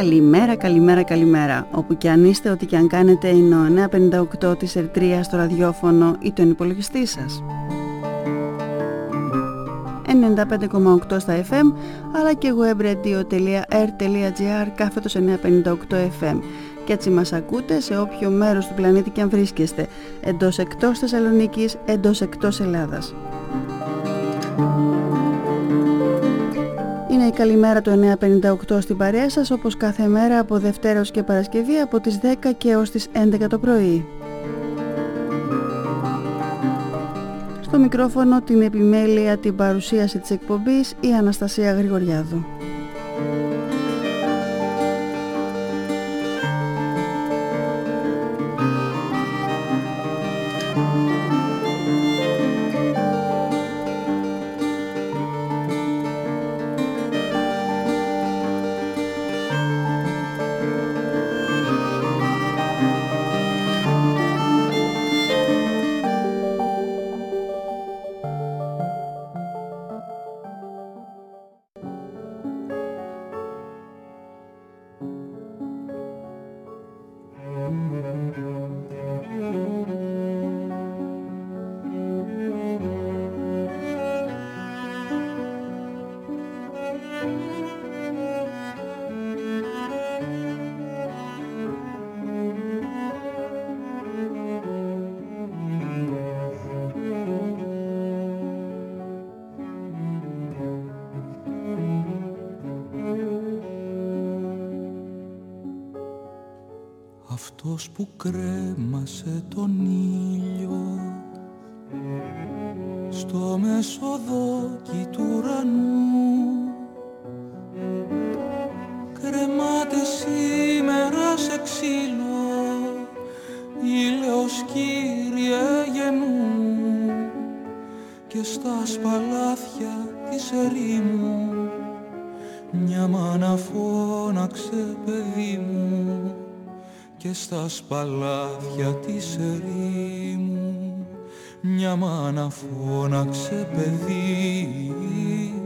Καλημέρα, καλημέρα, καλημέρα. Όπου και αν είστε, ό,τι και αν κάνετε, είναι ο 958 της Ερτρίας στο ραδιόφωνο ή τον υπολογιστή σας. 95,8 στα FM, αλλά και webradio.r.gr κάθετος 958 FM. Και έτσι μας ακούτε σε όποιο μέρος του πλανήτη και αν βρίσκεστε, εντός εκτός Θεσσαλονίκης, εντός εκτός Ελλάδας. Είναι η καλημέρα του 958 στην παρέα σας, όπως κάθε μέρα από Δευτέρα ως και Παρασκευή από τις 10 και έως τις 11 το πρωί. Στο μικρόφωνο, την επιμέλεια, την παρουσίαση της εκπομπής, η Αναστασία Γρηγοριάδου. Αυτός που κρέμασε τον ήλιο στο μεσοδόκι του ουρανού, κρεμάται σήμερα σε ξύλο, ήλαιος Κύριε γεννού, και στα σπαλάθια της ερήμου μια μάνα φώναξε παιδί μου, και στα σπαλάθια της ερήμου μια μάνα φώναξε παιδί μου.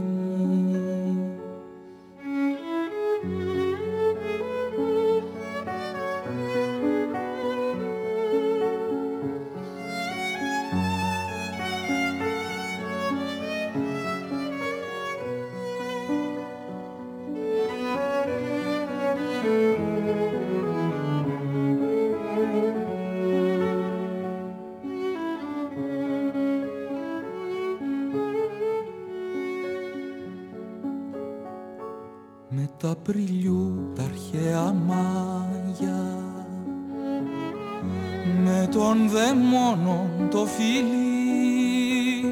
Τα Απριλιού τα αρχαία μάγια, με τον δαιμόνον το φιλί,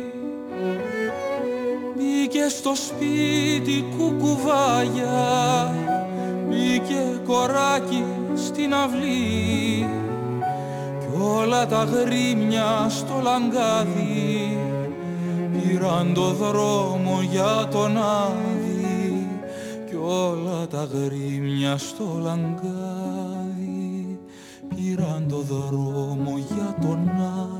μπήκε στο σπίτι κουκουβάγια, μπήκε κοράκι στην αυλή, κι όλα τα γρήμια στο λαγκάδι πήραν το δρόμο για τον άδει, όλα τα γρήμια στο λαγκάδι πήραν το δρόμο για τον άδει.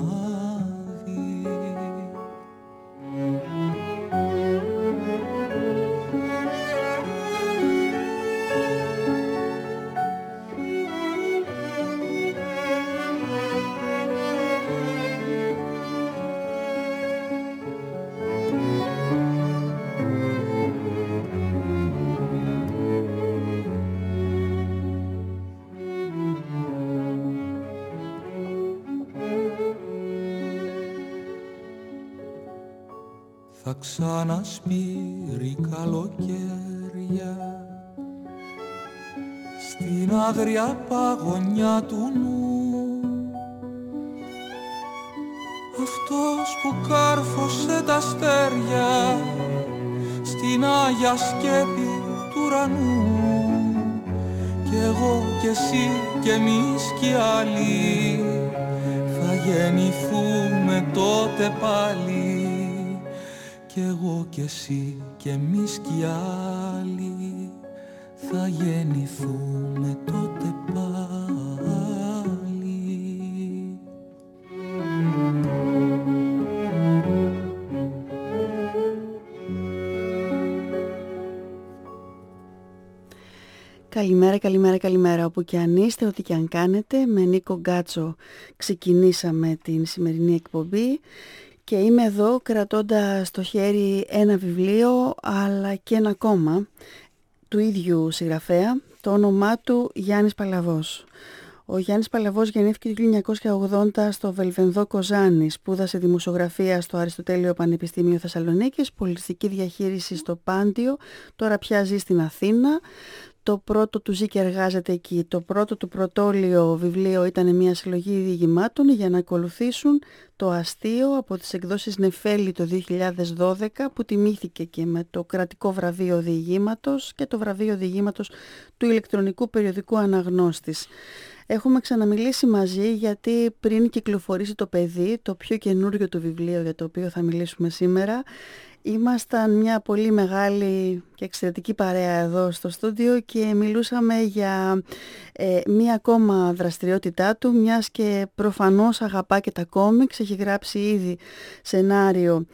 Θα ξανασπείρει καλοκαίρια στην άγρια παγωνιά του νου, αυτός που κάρφωσε τα αστέρια στην Άγια Σκέπη του ουρανού, κι εγώ κι εσύ κι εμείς κι οι άλλοι θα γεννηθούμε τότε πάλι, κι εγώ κι εσύ κι εμείς κι οι άλλοι θα γεννηθούμε τότε πάλι. Καλημέρα, καλημέρα, καλημέρα. Όπου και αν είστε, ό,τι και αν κάνετε, με Νίκο Γκάτσο ξεκινήσαμε την σημερινή εκπομπή και είμαι εδώ κρατώντας στο χέρι ένα βιβλίο, αλλά και ένα ακόμα του ίδιου συγγραφέα, το όνομά του Γιάννης Παλαβός. Ο Γιάννης Παλαβός γεννήθηκε το 1980 στο Βελβενδό Κοζάνη, σπούδασε δημοσιογραφία στο Αριστοτέλειο Πανεπιστήμιο Θεσσαλονίκης, πολιτιστική διαχείριση στο Πάντιο, τώρα πια ζει στην Αθήνα. Το πρώτο του ζει και εργάζεται εκεί. Το πρώτο του πρωτόλιο βιβλίο ήταν μια συλλογή διηγημάτων για να ακολουθήσουν το αστείο από τις εκδόσεις Νεφέλη το 2012 που τιμήθηκε και με το κρατικό βραβείο διηγήματος και το βραβείο διηγήματος του ηλεκτρονικού περιοδικού Αναγνώστης. Έχουμε ξαναμιλήσει μαζί γιατί πριν κυκλοφορήσει το παιδί, το πιο καινούριο του βιβλίο για το οποίο θα μιλήσουμε σήμερα, ήμασταν μια πολύ μεγάλη και εξαιρετική παρέα εδώ στο στούντιο και μιλούσαμε για μια ακόμα δραστηριότητά του, μιας και προφανώς αγαπά και τα κόμιξ. Έχει γράψει ήδη σενάριο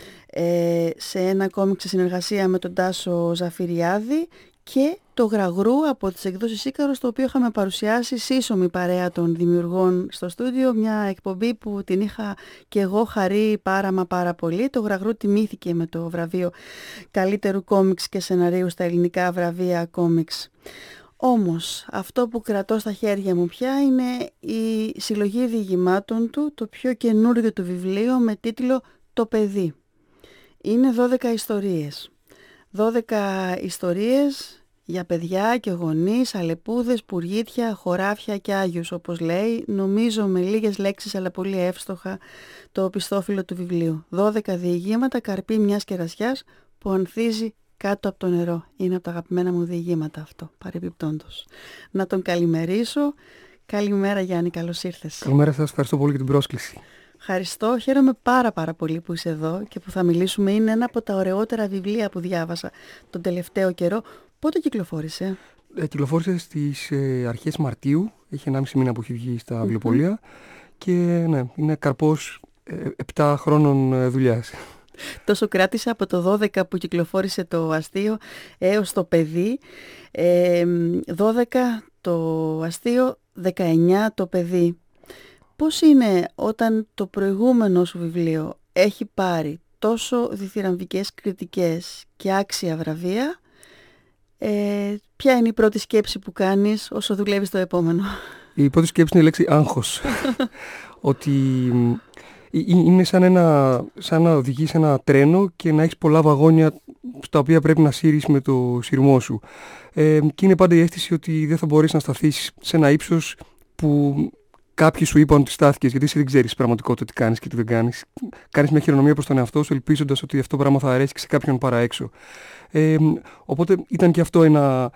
σε ένα κόμιξ σε συνεργασία με τον Τάσο Ζαφυριάδη και το Γραγρού από τις εκδόσεις Ίκαρος, το οποίο είχαμε παρουσιάσει σύσσωμη παρέα των δημιουργών στο στούντιο, μια εκπομπή που την είχα και εγώ χαρεί πάρα πολύ. Το Γραγρού τιμήθηκε με το βραβείο καλύτερου κόμιξ και σεναρίου στα ελληνικά βραβεία κόμιξ. Όμως αυτό που κρατώ στα χέρια μου πια είναι η συλλογή διηγημάτων του, το πιο καινούριο του βιβλίο με τίτλο «Το παιδί». Είναι 12 ιστορίες. 12 ιστορίες για παιδιά και γονείς, αλεπούδες, πουργίτια, χωράφια και άγιους, όπως λέει, νομίζω με λίγες λέξεις αλλά πολύ εύστοχα το οπισθόφυλλο του βιβλίου. 12 διηγήματα, καρπί μιας κερασιάς που ανθίζει κάτω από το νερό. Είναι από τα αγαπημένα μου διηγήματα αυτό, παρεμπιπτόντως. Να τον καλημερίσω. Καλημέρα Γιάννη, καλώς ήρθες. Καλημέρα σας, ευχαριστώ πολύ για την πρόσκληση. Ευχαριστώ, χαίρομαι πάρα πολύ που είσαι εδώ και που θα μιλήσουμε. Είναι ένα από τα ωραιότερα βιβλία που διάβασα τον τελευταίο καιρό. Πότε κυκλοφόρησε? Κυκλοφόρησε στις αρχές Μαρτίου, έχει 1,5 μήνα που έχει βγει στα βιβλιοπωλεία και ναι, είναι καρπός 7 χρόνων δουλειάς. Τόσο κράτησε από το 12 που κυκλοφόρησε το αστείο έως το παιδί, 12 το αστείο, 19 το παιδί. Πώς είναι όταν το προηγούμενο σου βιβλίο έχει πάρει τόσο διθυραμβικές κριτικές και άξια βραβεία, ποια είναι η πρώτη σκέψη που κάνεις όσο δουλεύεις το επόμενο? Η πρώτη σκέψη είναι η λέξη άγχος. Ότι είναι σαν να οδηγείς ένα τρένο και να έχεις πολλά βαγόνια στα οποία πρέπει να σύρεις με το σειρμό σου. Και είναι πάντα η αίσθηση ότι δεν θα μπορείς να σταθείς σε ένα ύψος που κάποιοι σου είπαν ότι στάθηκες, γιατί εσύ δεν ξέρεις πραγματικότητα τι κάνεις και τι δεν κάνεις. Κάνεις μια χειρονομία προς τον εαυτό σου, ελπίζοντας ότι αυτό το πράγμα θα αρέσει και σε κάποιον παρά έξω. Οπότε ήταν και αυτό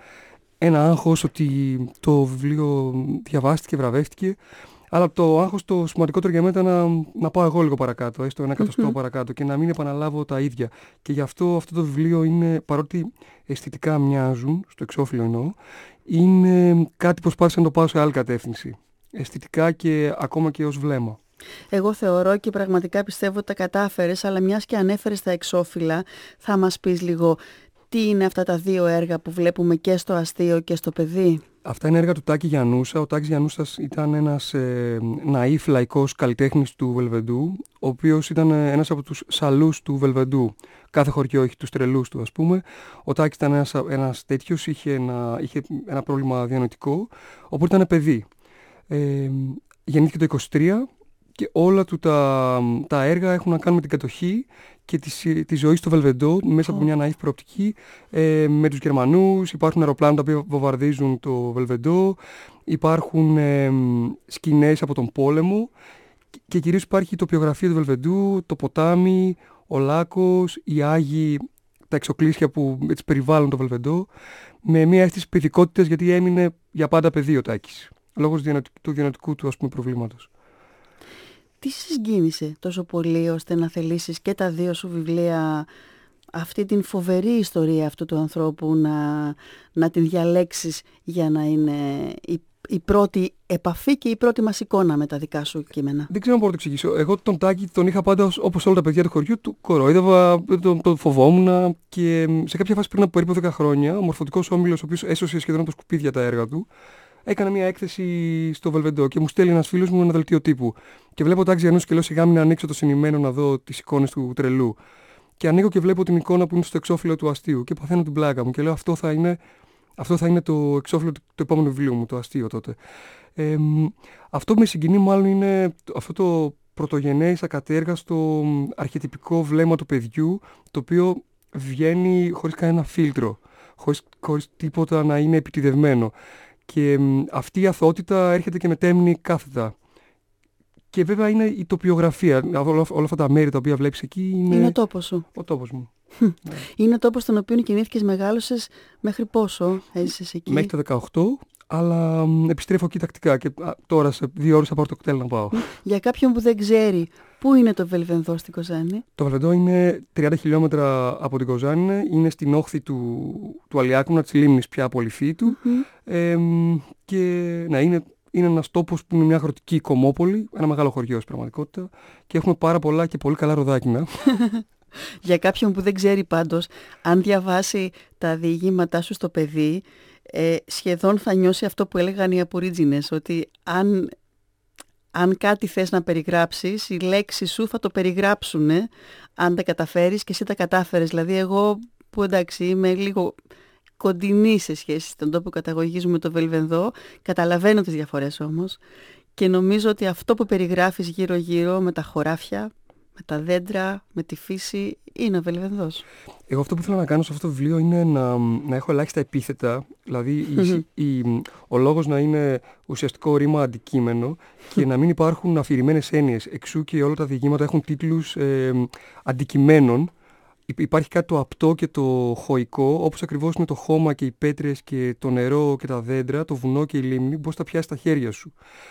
ένα άγχος ότι το βιβλίο διαβάστηκε, βραβεύτηκε. Αλλά το άγχος το σημαντικότερο για μένα ήταν να πάω εγώ λίγο παρακάτω, έστω ένα εκατοστό παρακάτω και να μην επαναλάβω τα ίδια. Και γι' αυτό το βιβλίο είναι, παρότι αισθητικά μοιάζουν, στο εξώφυλλο εννοώ, είναι κάτι που προσπάθησα να το πάω σε άλλη κατεύθυνση. Αισθητικά και ακόμα και ως βλέμμα. Εγώ θεωρώ και πραγματικά πιστεύω ότι τα κατάφερες, αλλά μιας και ανέφερες τα εξώφυλλα, θα μας πεις λίγο τι είναι αυτά τα δύο έργα που βλέπουμε και στο αστείο και στο παιδί? Αυτά είναι έργα του Τάκη Γιαννούσα. Ο Τάκης Γιαννούσας ήταν ένας ναΐφ λαϊκός καλλιτέχνης του Βελβεντού, ο οποίος ήταν ένας από τους σαλούς του Βελβεντού. Κάθε χωριό έχει τους τρελούς του, ας πούμε. Ο Τάκης ήταν ένας τέτοιος, είχε ένα πρόβλημα διανοητικό, οπότε ήταν παιδί. Γεννήθηκε το 1923 και όλα του τα έργα έχουν να κάνουν με την κατοχή και τη ζωή στο Βελβεντό μέσα από μια ναΐφ προοπτική, με τους Γερμανούς. Υπάρχουν αεροπλάνα τα οποία βομβαρδίζουν το Βελβεντό, υπάρχουν σκηνές από τον πόλεμο και κυρίως υπάρχει η τοπιογραφία του Βελβεντού, το ποτάμι, ο λάκκος, οι Άγιοι, τα εξοκλήσια που έτσι περιβάλλουν το Βελβεντό, με μια αίσθηση παιδικότητας, γιατί έμεινε για πάντα παιδί ο Τάκης, λόγω του διανοητικού του, ας πούμε, προβλήματος. Τι συγκίνησε τόσο πολύ ώστε να θελήσεις και τα δύο σου βιβλία, αυτή την φοβερή ιστορία αυτού του ανθρώπου, να την διαλέξεις για να είναι η η πρώτη επαφή και η πρώτη μας εικόνα με τα δικά σου κείμενα? Δεν ξέρω αν μπορώ να το εξηγήσω. Εγώ τον Τάκη τον είχα πάντα όπως όλα τα παιδιά του χωριού, του κορόιδευα, τον φοβόμουν και σε κάποια φάση πριν από περίπου 10 χρόνια, ο Μορφωτικός Όμιλος, ο οποίος έσωσε σχεδόν από τα σκουπίδια τα έργα του, έκανε μια έκθεση στο Βελβεντό και μου στέλνει ένας φίλος μου ένα δελτίο τύπου. Και βλέπω Τάκη Γιαννούση και λέω σιγά μην ανοίξω το συνημμένο να δω τις εικόνες του τρελού. Και ανοίγω και βλέπω την εικόνα που είναι στο εξώφυλλο του αστείου και παθαίνω την πλάκα μου και λέω αυτό θα είναι το εξώφυλλο του επόμενου βιβλίου μου, το αστείο τότε. Αυτό που με συγκινεί μάλλον είναι αυτό το πρωτογενές, ακατέργαστο, αρχετυπικό βλέμμα του παιδιού, το οποίο βγαίνει χωρίς κανένα φίλτρο, χωρίς τίποτα να είναι επιτηδευμένο. Και αυτή η αθωότητα έρχεται και μετέμνει κάθετα. Και βέβαια είναι η τοπιογραφία. Όλα αυτά τα μέρη τα οποία βλέπεις εκεί είναι ο τόπος σου. Ο τόπος μου. Είναι ο τόπος στον οποίο κινήθηκες, μεγάλωσες. Μέχρι πόσο έζησες εκεί? Μέχρι τα 18, αλλά επιστρέφω εκεί τακτικά και τώρα σε 2 ώρες θα πάρω το κτέλ να πάω. Για κάποιον που δεν ξέρει, πού είναι το Βελβενδό στην Κοζάνη? Το Βελβενδό είναι 30 χιλιόμετρα από την Κοζάνη, είναι στην όχθη του Αλιάκουνα, της λίμνης πια Πολυφύτου. Και να είναι ένας τόπος που είναι μια αγροτική κομμόπολη, ένα μεγάλο χωριό στην πραγματικότητα, και έχουμε πάρα πολλά και πολύ καλά ροδάκινα. Για κάποιον που δεν ξέρει πάντως, αν διαβάσει τα διηγήματά σου στο παιδί, σχεδόν θα νιώσει αυτό που έλεγαν οι Απορίτζινες, ότι αν κάτι θες να περιγράψεις, οι λέξεις σου θα το περιγράψουν, αν τα καταφέρεις και εσύ τα κατάφερες. Δηλαδή εγώ που εντάξει είμαι λίγο κοντινή σε σχέση στον τόπο καταγωγής μου με το Βελβενδό, καταλαβαίνω τις διαφορές όμως και νομίζω ότι αυτό που περιγράφεις γύρω-γύρω με τα χωράφια, με τα δέντρα, με τη φύση, είναι ο Βελβενδός. Εγώ αυτό που θέλω να κάνω σε αυτό το βιβλίο είναι να έχω ελάχιστα επίθετα, δηλαδή ο λόγος να είναι ουσιαστικό ρήμα αντικείμενο και να μην υπάρχουν αφηρημένες έννοιες. Εξού και όλα τα διηγήματα έχουν τίτλους αντικειμένων. Υπάρχει κάτι το απτό και το χωικό, όπως ακριβώς είναι το χώμα και οι πέτρες και το νερό και τα δέντρα, το βουνό και η λίμνη, πώς τα πιάσεις στα χέρια σου.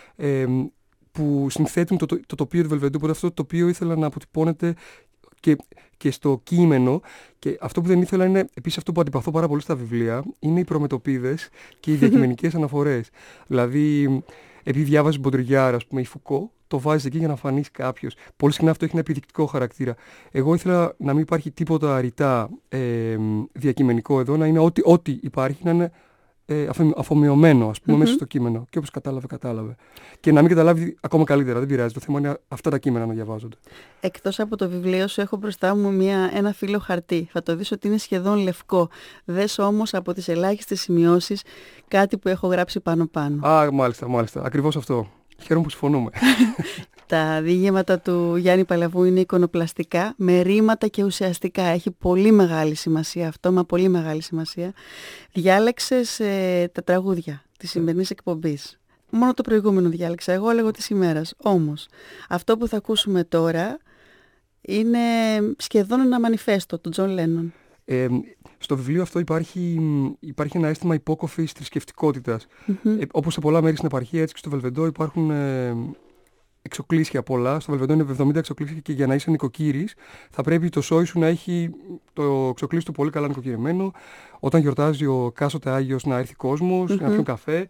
Που συνθέτουν το τοπίο του Βελβεντού. Οπότε αυτό το τοπίο ήθελα να αποτυπώνεται και στο κείμενο. Και αυτό που δεν ήθελα είναι, επίσης αυτό που αντιπαθώ πάρα πολύ στα βιβλία, είναι οι προμετωπίδες και οι διακειμενικές αναφορές. Δηλαδή, επειδή διάβαζες Μποντριγιάρ, ας πούμε, ή Φουκώ, το βάζεις εκεί για να φανείς κάποιος. Πολύ συχνά αυτό έχει ένα επιδεικτικό χαρακτήρα. Εγώ ήθελα να μην υπάρχει τίποτα ρητά διακειμενικό εδώ, να είναι ό,τι υπάρχει, να είναι αφομοιωμένο, ας πούμε, μέσα στο κείμενο. Και όπως κατάλαβε. Και να μην καταλάβει ακόμα καλύτερα. Δεν πειράζει. Το θέμα είναι αυτά τα κείμενα να διαβάζονται. Εκτός από το βιβλίο σου, έχω μπροστά μου ένα φύλλο χαρτί. Θα το δεις ότι είναι σχεδόν λευκό. Δες όμως από τις ελάχιστες σημειώσεις κάτι που έχω γράψει πάνω-πάνω. Μάλιστα. Ακριβώς αυτό. Χαίρομαι που συμφωνούμε. Τα διηγήματα του Γιάννη Παλαβού είναι εικονοπλαστικά, με ρήματα και ουσιαστικά. Έχει πολύ μεγάλη σημασία αυτό, μα πολύ μεγάλη σημασία. Διάλεξες τα τραγούδια της σημερινής εκπομπής. Μόνο το προηγούμενο διάλεξα, εγώ έλεγα της ημέρας. Όμως, αυτό που θα ακούσουμε τώρα είναι σχεδόν ένα μανιφέστο του Τζον Λένον. Στο βιβλίο αυτό υπάρχει ένα αίσθημα υπόκοφης θρησκευτικότητας. Όπως σε πολλά μέρη στην επαρχία, έτσι και στο Βελβεντό υπάρχουν εξοκλήσια πολλά. Στο Βελβεντό είναι 70 εξοκλήσια και για να είσαι νοικοκύρης θα πρέπει το σόι σου να έχει το εξοκλήσι του πολύ καλά νοικοκυριμένο. Όταν γιορτάζει ο κάσοτε Άγιος να έρθει κόσμος, να πιούν καφέ.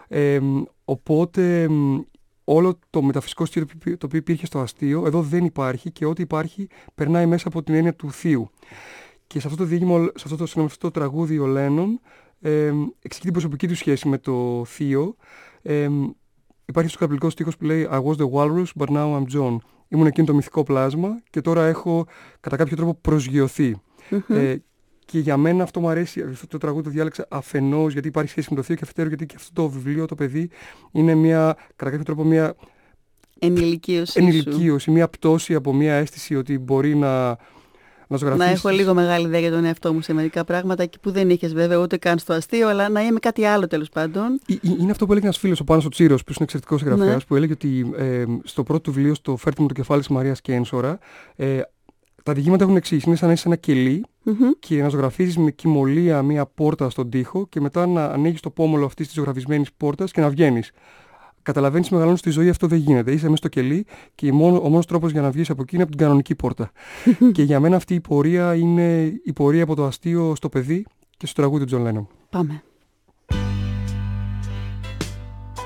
Οπότε όλο το μεταφυσικό στήριο το οποίο υπήρχε στο αστείο εδώ δεν υπάρχει και ό,τι υπάρχει περνάει μέσα από την έννοια του θείου. Και σε αυτό το διήγημα, σε αυτό το τραγούδι ο Λένον εξηγεί την προσωπική του σχέση με το θείο. Υπάρχει στο καπηλικό στίχος που λέει I was the walrus but now I'm John. Ήμουν εκείνο το μυθικό πλάσμα και τώρα έχω κατά κάποιο τρόπο προσγειωθεί. Και για μένα αυτό μου αρέσει, αυτό το τραγούδι το διάλεξα αφενός γιατί υπάρχει σχέση με το θείο και αφετέρου γιατί και αυτό το βιβλίο, το παιδί, είναι κατά κάποιο τρόπο μια ενηλικίωση, μια πτώση από μια αίσθηση ότι μπορεί να έχω λίγο μεγάλη ιδέα για τον εαυτό μου σε μερικά πράγματα εκεί που δεν είχες βέβαια ούτε καν στο αστείο, αλλά να είμαι κάτι άλλο τέλος πάντων. Είναι αυτό που έλεγε ένας φίλος, ο Πάνος ο Τσίρος, που είναι εξαιρετικός συγγραφέας, που έλεγε ότι στο πρώτο του βιβλίο, στο Φέρτε μου το κεφάλι της Μαρίας Κένσορα, τα διηγήματα έχουν εξής. Είναι σαν να είσαι ένα κελί και να ζωγραφίζεις με κυμολία μία πόρτα στον τοίχο και μετά να ανοίγεις το πόμολο αυτής της ζωγραφισμένης πόρτας και να βγαίνεις. Καταλαβαίνεις, μεγαλώνεις στη ζωή, αυτό δεν γίνεται. Είσαι μέσα στο κελί και ο μόνος τρόπος για να βγεις από εκεί είναι από την κανονική πόρτα. Και για μένα αυτή η πορεία είναι η πορεία από το αστείο στο παιδί και στο τραγούδι του Τζον Λένον. Πάμε.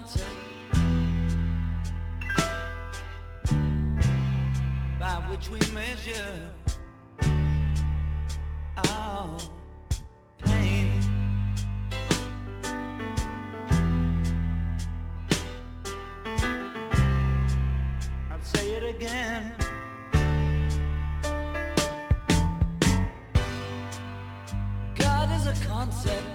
concept by which we measure our pain. I'll say it again. God is a concept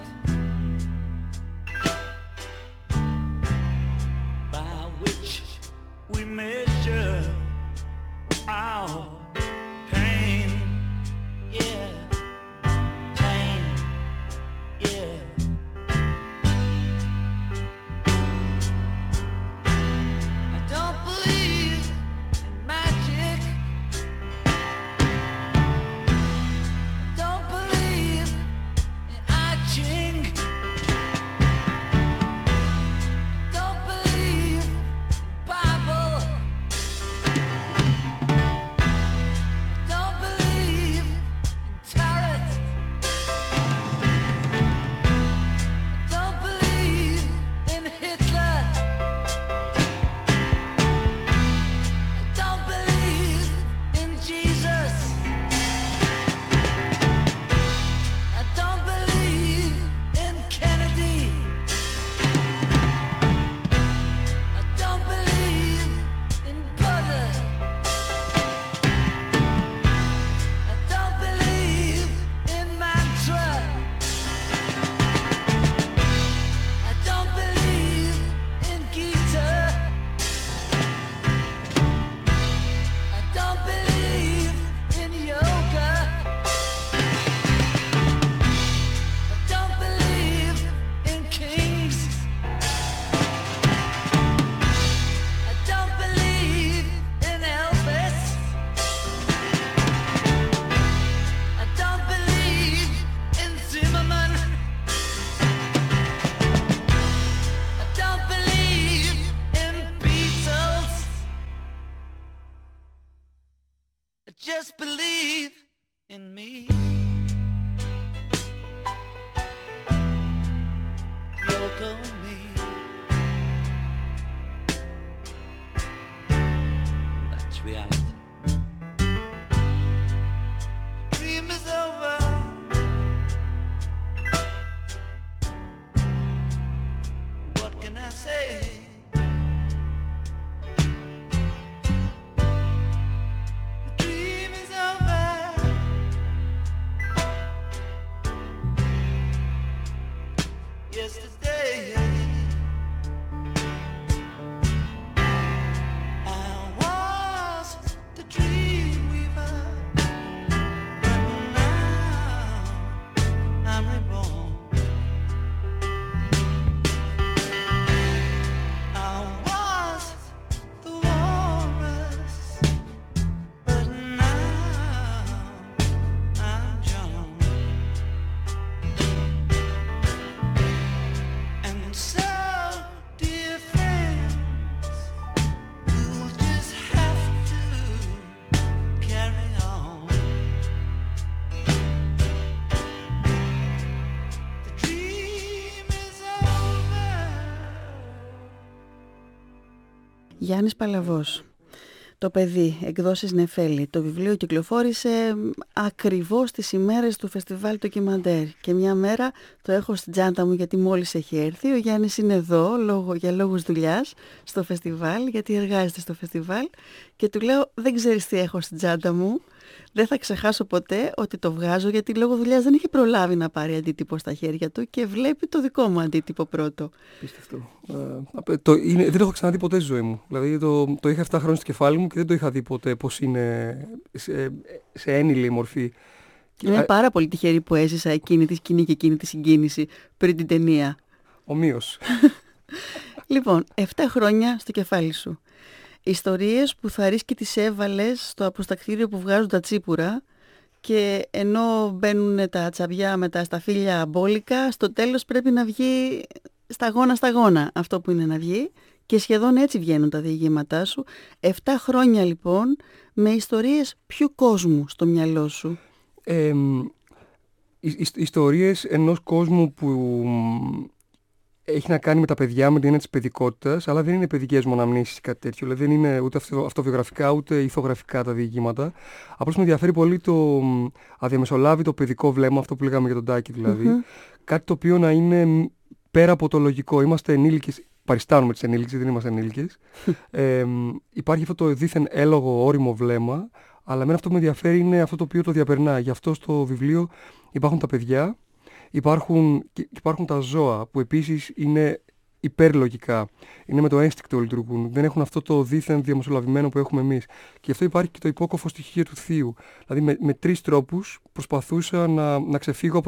by which we measure our pain. Yeah, pain. Yeah. I don't believe in magic. I don't believe in I Ching. I don't believe in Bible. I don't believe in tarot. I don't believe in Hitler. I don't believe in Jesus. I don't believe in Kennedy. I don't believe in Buddha. I don't believe in mantra. I don't believe in Gita. I don't believe in yoga. I don't believe in kings. I don't believe in Elvis. I don't believe in Zimmerman. I don't believe in Beatles. I just believe in me. Yoko and me. That's reality. Dream is over. What can I say? The dream is over. Yesterday I was the dream weaver, but now I'm reborn. I was the walrus, but now I'm John. And so, dear friends, you'll just have to carry on. The dream is over. Γιάννης Παλαβός. Το παιδί, εκδόσεις Νεφέλη. Το βιβλίο κυκλοφόρησε ακριβώς τις ημέρες του φεστιβάλ ντοκιμαντέρ. Και μια μέρα το έχω στην τσάντα μου γιατί μόλις έχει έρθει. Ο Γιάννης είναι εδώ για λόγους δουλειάς στο φεστιβάλ, γιατί εργάζεται στο φεστιβάλ. Και του λέω, δεν ξέρεις τι έχω στην τσάντα μου. Δεν θα ξεχάσω ποτέ ότι το βγάζω, γιατί λόγω δουλειάς δεν είχε προλάβει να πάρει αντίτυπο στα χέρια του και βλέπει το δικό μου αντίτυπο πρώτο. Πίστευτο. Δεν το έχω ξαναδεί ποτέ στη ζωή μου. Δηλαδή το είχα 7 χρόνια στο κεφάλι μου και δεν το είχα δει ποτέ πώς είναι σε ένιλη μορφή. Είμαι πάρα πολύ τυχερή που έζησα εκείνη τη σκηνή και εκείνη τη συγκίνηση πριν την ταινία. Ομοίως. Λοιπόν, 7 χρόνια στο κεφάλι σου. Ιστορίες που θα ρίσκει τις έβαλες στο αποστακτήριο που βγάζουν τα τσίπουρα και ενώ μπαίνουν τα τσαμπιά με τα σταφύλια μπόλικα, στο τέλος πρέπει να βγει σταγόνα αυτό που είναι να βγει και σχεδόν έτσι βγαίνουν τα διηγήματά σου. 7 χρόνια λοιπόν με ιστορίες ποιου κόσμου στο μυαλό σου? Ιστορίες ενός κόσμου που έχει να κάνει με τα παιδιά, με την έννοια της παιδικότητας, αλλά δεν είναι παιδικές μου αναμνήσεις ή κάτι τέτοιο. Δηλαδή δεν είναι ούτε αυτοβιογραφικά ούτε ηθογραφικά τα διηγήματα. Απλώς με ενδιαφέρει πολύ το αδιαμεσολάβητο παιδικό βλέμμα, αυτό που λέγαμε για τον Τάκη δηλαδή. Κάτι το οποίο να είναι πέρα από το λογικό. Είμαστε ενήλικες, παριστάνουμε τις ενήλικες, δεν είμαστε ενήλικες. Υπάρχει αυτό το δίθεν έλογο, ώριμο βλέμμα, αλλά εμένα αυτό που με ενδιαφέρει είναι αυτό το οποίο το διαπερνά. Γι' αυτό στο βιβλίο υπάρχουν τα παιδιά. Υπάρχουν τα ζώα που επίσης είναι υπερλογικά. Είναι με το ένστικτο λειτουργούν. Δεν έχουν αυτό το δίθεν διαμεσολαβημένο που έχουμε εμείς. Και γι' αυτό υπάρχει και το υπόκοφο στοιχείο του θείου. Δηλαδή με 3 τρόπους προσπαθούσα να ξεφύγω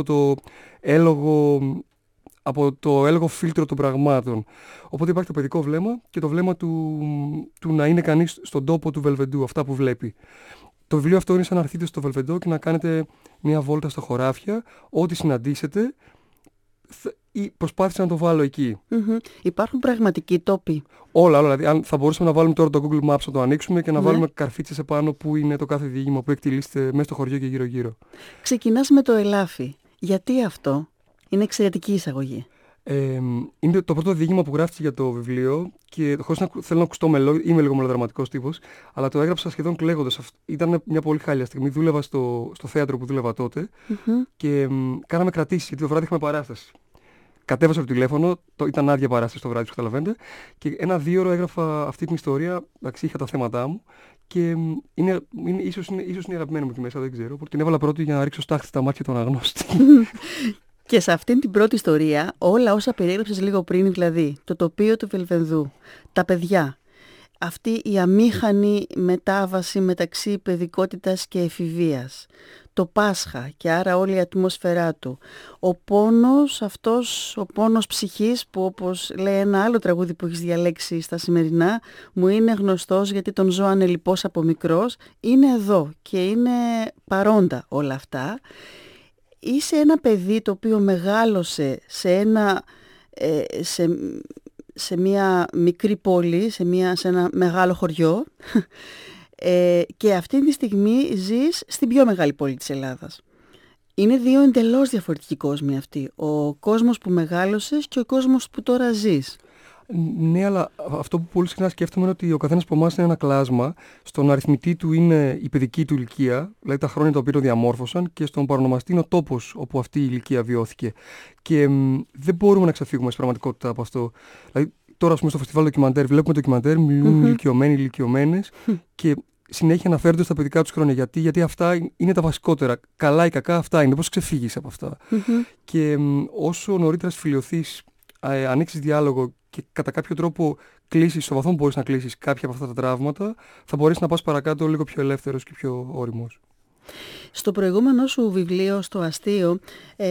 από το έλογο φίλτρο των πραγμάτων. Οπότε υπάρχει το παιδικό βλέμμα και το βλέμμα του να είναι κανείς στον τόπο του Βελβεντού, αυτά που βλέπει. Το βιβλίο αυτό είναι σαν να έρθετε στο Βελβεντό και να κάνετε μια βόλτα στα χωράφια, ό,τι συναντήσετε, προσπάθησα να το βάλω εκεί. Υπάρχουν πραγματικοί τόποι. Όλα. Δηλαδή, αν θα μπορούσαμε να βάλουμε τώρα το Google Maps, να το ανοίξουμε και να βάλουμε καρφίτσες επάνω που είναι το κάθε διήγημα που εκτελείστε μέσα στο χωριό και γύρω-γύρω. Ξεκινάς με το ελάφι. Γιατί αυτό? Είναι εξαιρετική εισαγωγή. Είναι το πρώτο διήγημα που γράφτηκε για το βιβλίο και χωρίς να θέλω να ακουστώ είμαι λίγο μελοδραματικός τύπος, αλλά το έγραψα σχεδόν κλαίγοντας. Ήταν μια πολύ χάλια στιγμή. Δούλευα στο θέατρο που δούλευα τότε και κάναμε κρατήσεις γιατί το βράδυ είχαμε παράσταση. Κατέβασα το τηλέφωνο, ήταν άδεια παράσταση το βράδυ, που καταλαβαίνετε, και 1-2 ώρα έγραφα αυτή την ιστορία. Εντάξει, είχα τα θέματά μου και ίσως είναι η αγαπημένη μου εκεί μέσα, δεν ξέρω. Την έβαλα πρώτη για να ρίξω στάχτη στα μάτια των αγνώστη. Και σε αυτήν την πρώτη ιστορία, όλα όσα περιέγραψες λίγο πριν, δηλαδή το τοπίο του Βελβενδού, τα παιδιά, αυτή η αμήχανη μετάβαση μεταξύ παιδικότητας και εφηβείας, το Πάσχα και άρα όλη η ατμόσφαιρά του, ο πόνος αυτός, ο πόνος ψυχής που, όπως λέει ένα άλλο τραγούδι που έχεις διαλέξει στα σημερινά, μου είναι γνωστός γιατί τον ζω ανελιπώς από μικρός, είναι εδώ και είναι παρόντα όλα αυτά. Είσαι ένα παιδί το οποίο μεγάλωσε σε μια μικρή πόλη, σε ένα μεγάλο χωριό και αυτή τη στιγμή ζεις στην πιο μεγάλη πόλη της Ελλάδας. Είναι 2 εντελώς διαφορετικοί κόσμοι αυτοί. Ο κόσμος που μεγάλωσες και ο κόσμος που τώρα ζεις. Ναι, αλλά αυτό που πολύ συχνά σκέφτομαι είναι ότι ο καθένας από εμάς είναι ένα κλάσμα. Στον αριθμητή του είναι η παιδική του ηλικία, δηλαδή τα χρόνια τα οποία το διαμόρφωσαν, και στον παρονομαστή είναι ο τόπος όπου αυτή η ηλικία βιώθηκε. Και δεν μπορούμε να ξεφύγουμε στην πραγματικότητα από αυτό. Δηλαδή, τώρα, ας πούμε, στο φεστιβάλ ντοκιμαντέρ βλέπουμε ντοκιμαντέρ, μιλούν ηλικιωμένοι, ηλικιωμένες και συνέχεια αναφέρονται στα παιδικά τους χρόνια. Γιατί αυτά είναι τα βασικότερα. Καλά ή κακά, αυτά είναι. Πώς ξεφύγεις από αυτά. Και όσο νωρίτερα συμφιλιωθείς, ανοίξεις διάλογο και κατά κάποιο τρόπο κλείσεις, στο βαθμό που μπορείς να κλείσεις κάποια από αυτά τα τραύματα, θα μπορέσεις να πας παρακάτω λίγο πιο ελεύθερος και πιο όριμος. Στο προηγούμενο σου βιβλίο, στο αστείο,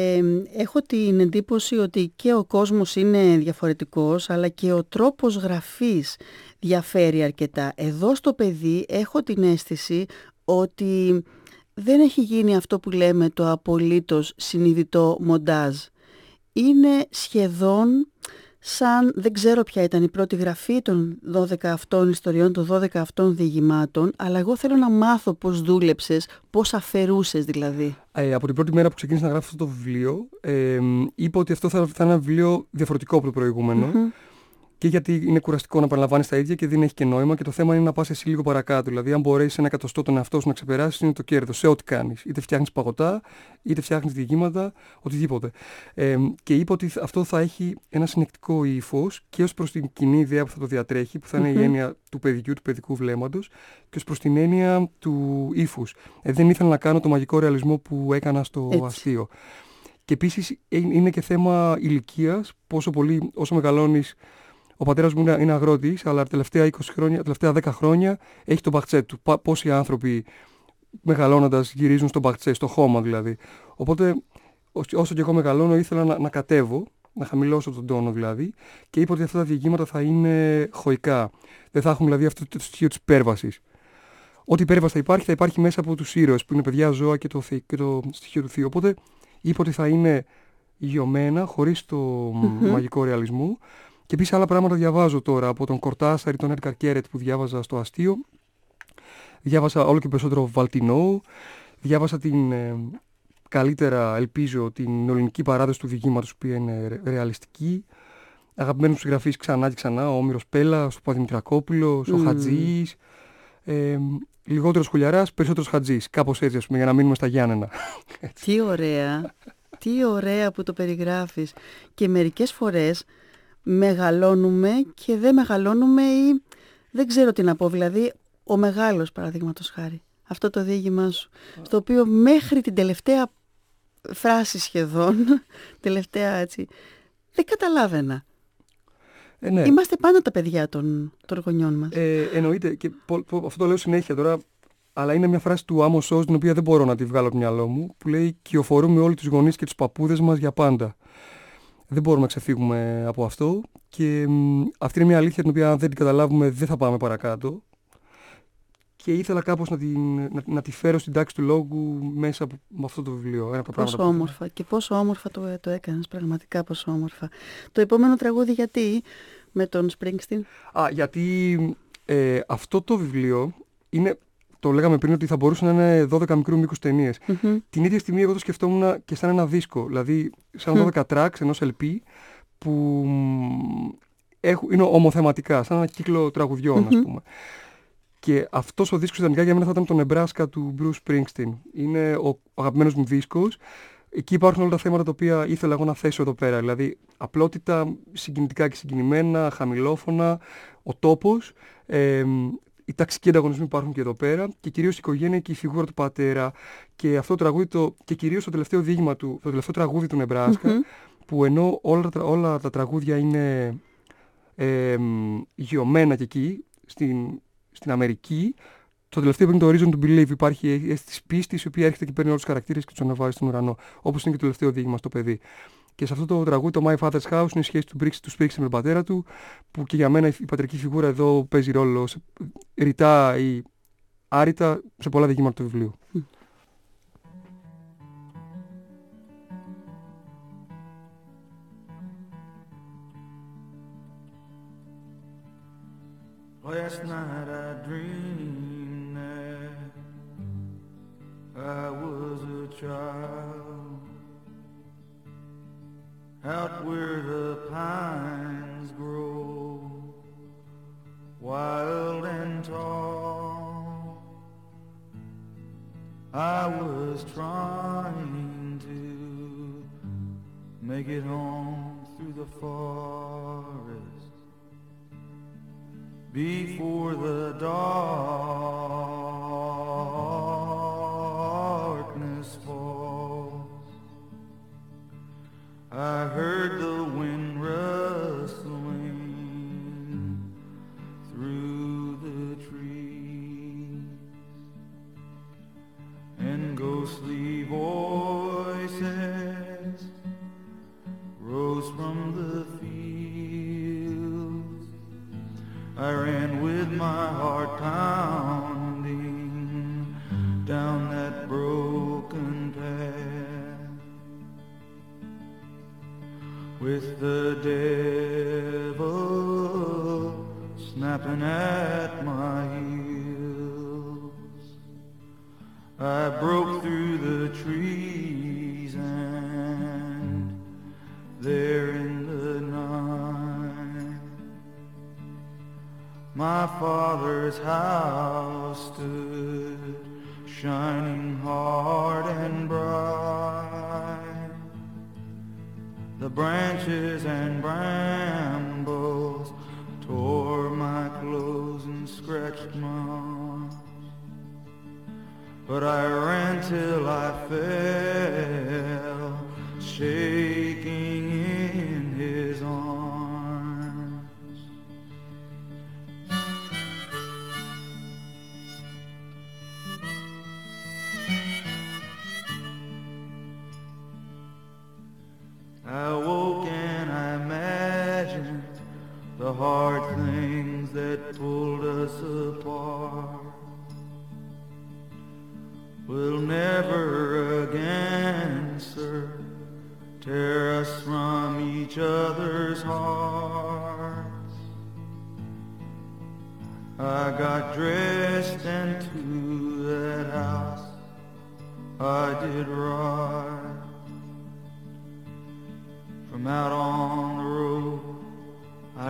έχω την εντύπωση ότι και ο κόσμος είναι διαφορετικός, αλλά και ο τρόπος γραφής διαφέρει αρκετά. Εδώ στο παιδί έχω την αίσθηση ότι δεν έχει γίνει αυτό που λέμε το απολύτως συνειδητό μοντάζ. Είναι σχεδόν σαν, δεν ξέρω ποια ήταν η πρώτη γραφή των 12 αυτών ιστοριών, των 12 αυτών διηγημάτων, αλλά εγώ θέλω να μάθω πώς δούλεψες, πώς αφαιρούσες δηλαδή. Από την πρώτη μέρα που ξεκίνησα να γράφω αυτό το βιβλίο, είπα ότι αυτό θα είναι ένα βιβλίο διαφορετικό από το προηγούμενο. Και γιατί είναι κουραστικό να παραλαμβάνεις τα ίδια και δεν έχει και νόημα, και το θέμα είναι να πας εσύ λίγο παρακάτω. Δηλαδή, αν μπορέσεις 1/100 τον εαυτό σου να ξεπεράσεις, είναι το κέρδος σε ό,τι κάνεις. Είτε φτιάχνεις παγωτά, είτε φτιάχνεις διηγήματα, οτιδήποτε. Και είπα ότι αυτό θα έχει ένα συνεκτικό ύφος και ως προς την κοινή ιδέα που θα το διατρέχει, που θα είναι η έννοια του παιδιού, του παιδικού βλέμματος, και ως προς την έννοια του ύφους. Δεν ήθελα να κάνω το μαγικό ρεαλισμό που έκανα στο αστείο. Και επίσης είναι και θέμα ηλικίας, όσο μεγαλώνεις. Ο πατέρας μου είναι αγρότης, αλλά τα τελευταία 10 χρόνια έχει το μπαχτσέ του. Πόσοι άνθρωποι μεγαλώνοντας γυρίζουν στο μπαχτσέ, στο χώμα δηλαδή. Οπότε, όσο και εγώ μεγαλώνω, ήθελα να κατέβω, να χαμηλώσω τον τόνο δηλαδή, και είπα ότι αυτά τα διηγήματα θα είναι χωικά. Δεν θα έχουν δηλαδή αυτό το στοιχείο της υπέρβασης. Ό,τι υπέρβαση θα υπάρχει μέσα από τους ήρωες, που είναι παιδιά, ζώα και το στοιχείο του θείου. Οπότε είπα ότι θα είναι γιωμένα, χωρίς το μαγικό ρεαλισμό. Και επίσης άλλα πράγματα διαβάζω τώρα, από τον Κορτάσαρη, τον Έντγκαρ Κέρετ που διάβαζα στο αστείο. Διάβασα όλο και περισσότερο Βαλτινό. Διάβασα καλύτερα, ελπίζω, την ελληνική παράδοση του διηγήματος, που είναι ρεαλιστική. αγαπημένους συγγραφείς ξανά και ξανά, ο Όμηρος Πέλλας, ο Παπαδημητρακόπουλος, ο Χατζής. Λιγότερος Χουλιαράς, περισσότερος Χατζής. Κάπως έτσι, ας πούμε, για να μείνουμε στα Γιάννενα. Τι ωραία. Τι ωραία που το περιγράφεις. Και μερικές φορές μεγαλώνουμε και δεν μεγαλώνουμε ή δεν ξέρω τι να πω. Δηλαδή, ο μεγάλος, παραδείγματος χάρη. Αυτό το διήγημά σου. Στο οποίο μέχρι την τελευταία φράση σχεδόν, τελευταία έτσι, δεν καταλάβαινα. Ναι. Είμαστε πάντα τα παιδιά των γονιών μας. Εννοείται, και αυτό το λέω συνέχεια τώρα, αλλά είναι μια φράση του Άμος Οζ, την οποία δεν μπορώ να τη βγάλω από το μυαλό μου, που λέει «Κυοφορούμε όλοι τους γονείς και τους παππούδες μας για πάντα». Δεν μπορούμε να ξεφύγουμε από αυτό και αυτή είναι μια αλήθεια την οποία αν δεν την καταλάβουμε δεν θα πάμε παρακάτω. Και ήθελα κάπως να τη φέρω στην τάξη του λόγου μέσα από αυτό το βιβλίο. Ένα από τα πόσο όμορφα και πόσο όμορφα το έκανες, πραγματικά πόσο όμορφα. Το επόμενο τραγούδι γιατί με τον Springsteen? Γιατί αυτό το βιβλίο είναι, το λέγαμε πριν ότι θα μπορούσε να είναι 12 μικρού μήκους ταινίες. Την ίδια στιγμή εγώ το σκεφτόμουν και σαν ένα δίσκο, δηλαδή σαν 12 tracks ενός LP που είναι ομοθεματικά, σαν ένα κύκλο τραγουδιών ας πούμε. Και αυτός ο δίσκος ιδανικά για μένα θα ήταν το Νεμπράσκα του Bruce Springsteen. Είναι ο αγαπημένος μου δίσκος. Εκεί υπάρχουν όλα τα θέματα τα οποία ήθελα εγώ να θέσω εδώ πέρα. Δηλαδή απλότητα, συγκινητικά και συγκινημένα, χαμηλόφωνα, ο τόπος, οι ταξικοί ανταγωνισμοί που υπάρχουν και εδώ πέρα και κυρίως η οικογένεια και η φιγούρα του πατέρα. Και αυτό το τραγούδι, και κυρίως το τελευταίο διήγημα του, το τελευταίο τραγούδι του Νεμπράσκα, που ενώ όλα τα τραγούδια είναι γιωμένα και εκεί, στην Αμερική, το τελευταίο που είναι το Horizon to Believe, υπάρχει η αίσθηση πίστης, η οποία έρχεται και παίρνει όλους τους χαρακτήρες και τους ανεβάζει στον ουρανό. Όπως είναι και το τελευταίο δείγμα στο παιδί. Και σε αυτό το τραγούδι, το My Father's House, είναι η σχέση του Springsteen με τον πατέρα του, που και για μένα η πατρική φιγούρα εδώ παίζει ρόλο ρητά ή άρρητα σε πολλά δείγματα του βιβλίου. Last night I dreamed that I was a child out where the pines grow wild and tall. I was trying to make it home through the forest before the darkness falls. I heard the wind rustling through the trees, and ghostly voices rose from the fields. I ran with my heart pounding down that broken path, with the devil snapping at my heels. I broke through the trees and there in the night my father's house stood shining hard and bright. The branches and brambles tore my clothes and scratched my arms, but I ran till I fell, shaking in his arms. I woke and I imagined the hard things that pulled us apart will never again, sir, tear us from each other's hearts. I got dressed and to that house I did ride. From out on the road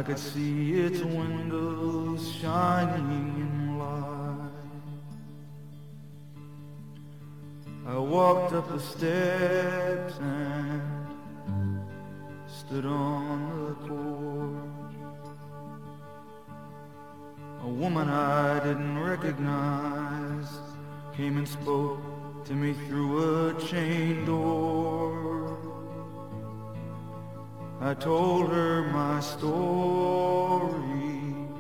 could see its windows shining in light. I walked up the steps and stood on the porch. A woman I didn't recognize came and spoke to me through a chain door. I told her my story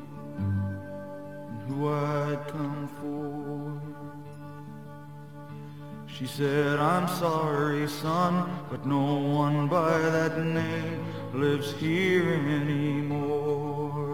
and who I'd come for. She said, I'm sorry, son, but no one by that name lives here anymore.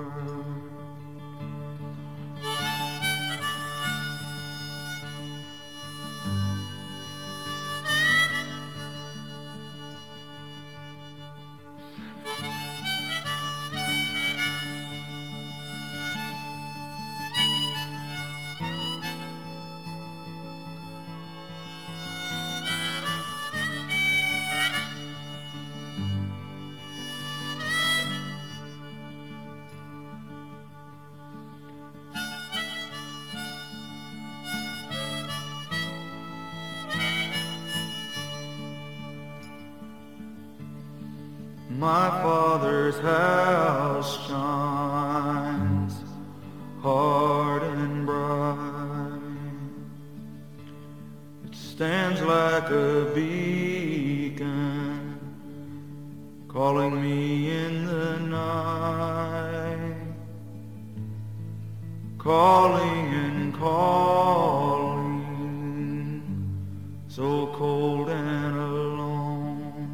My father's house shines hard and bright. It stands like a beacon calling me in the night, calling and calling, so cold and alone,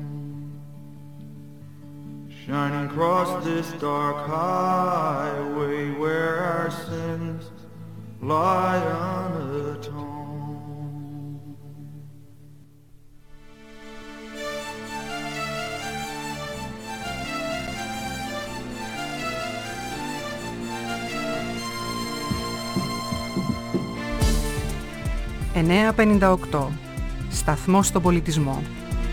shining across this dark highway where our sins lie unatoned. «958. Σταθμός στον πολιτισμό».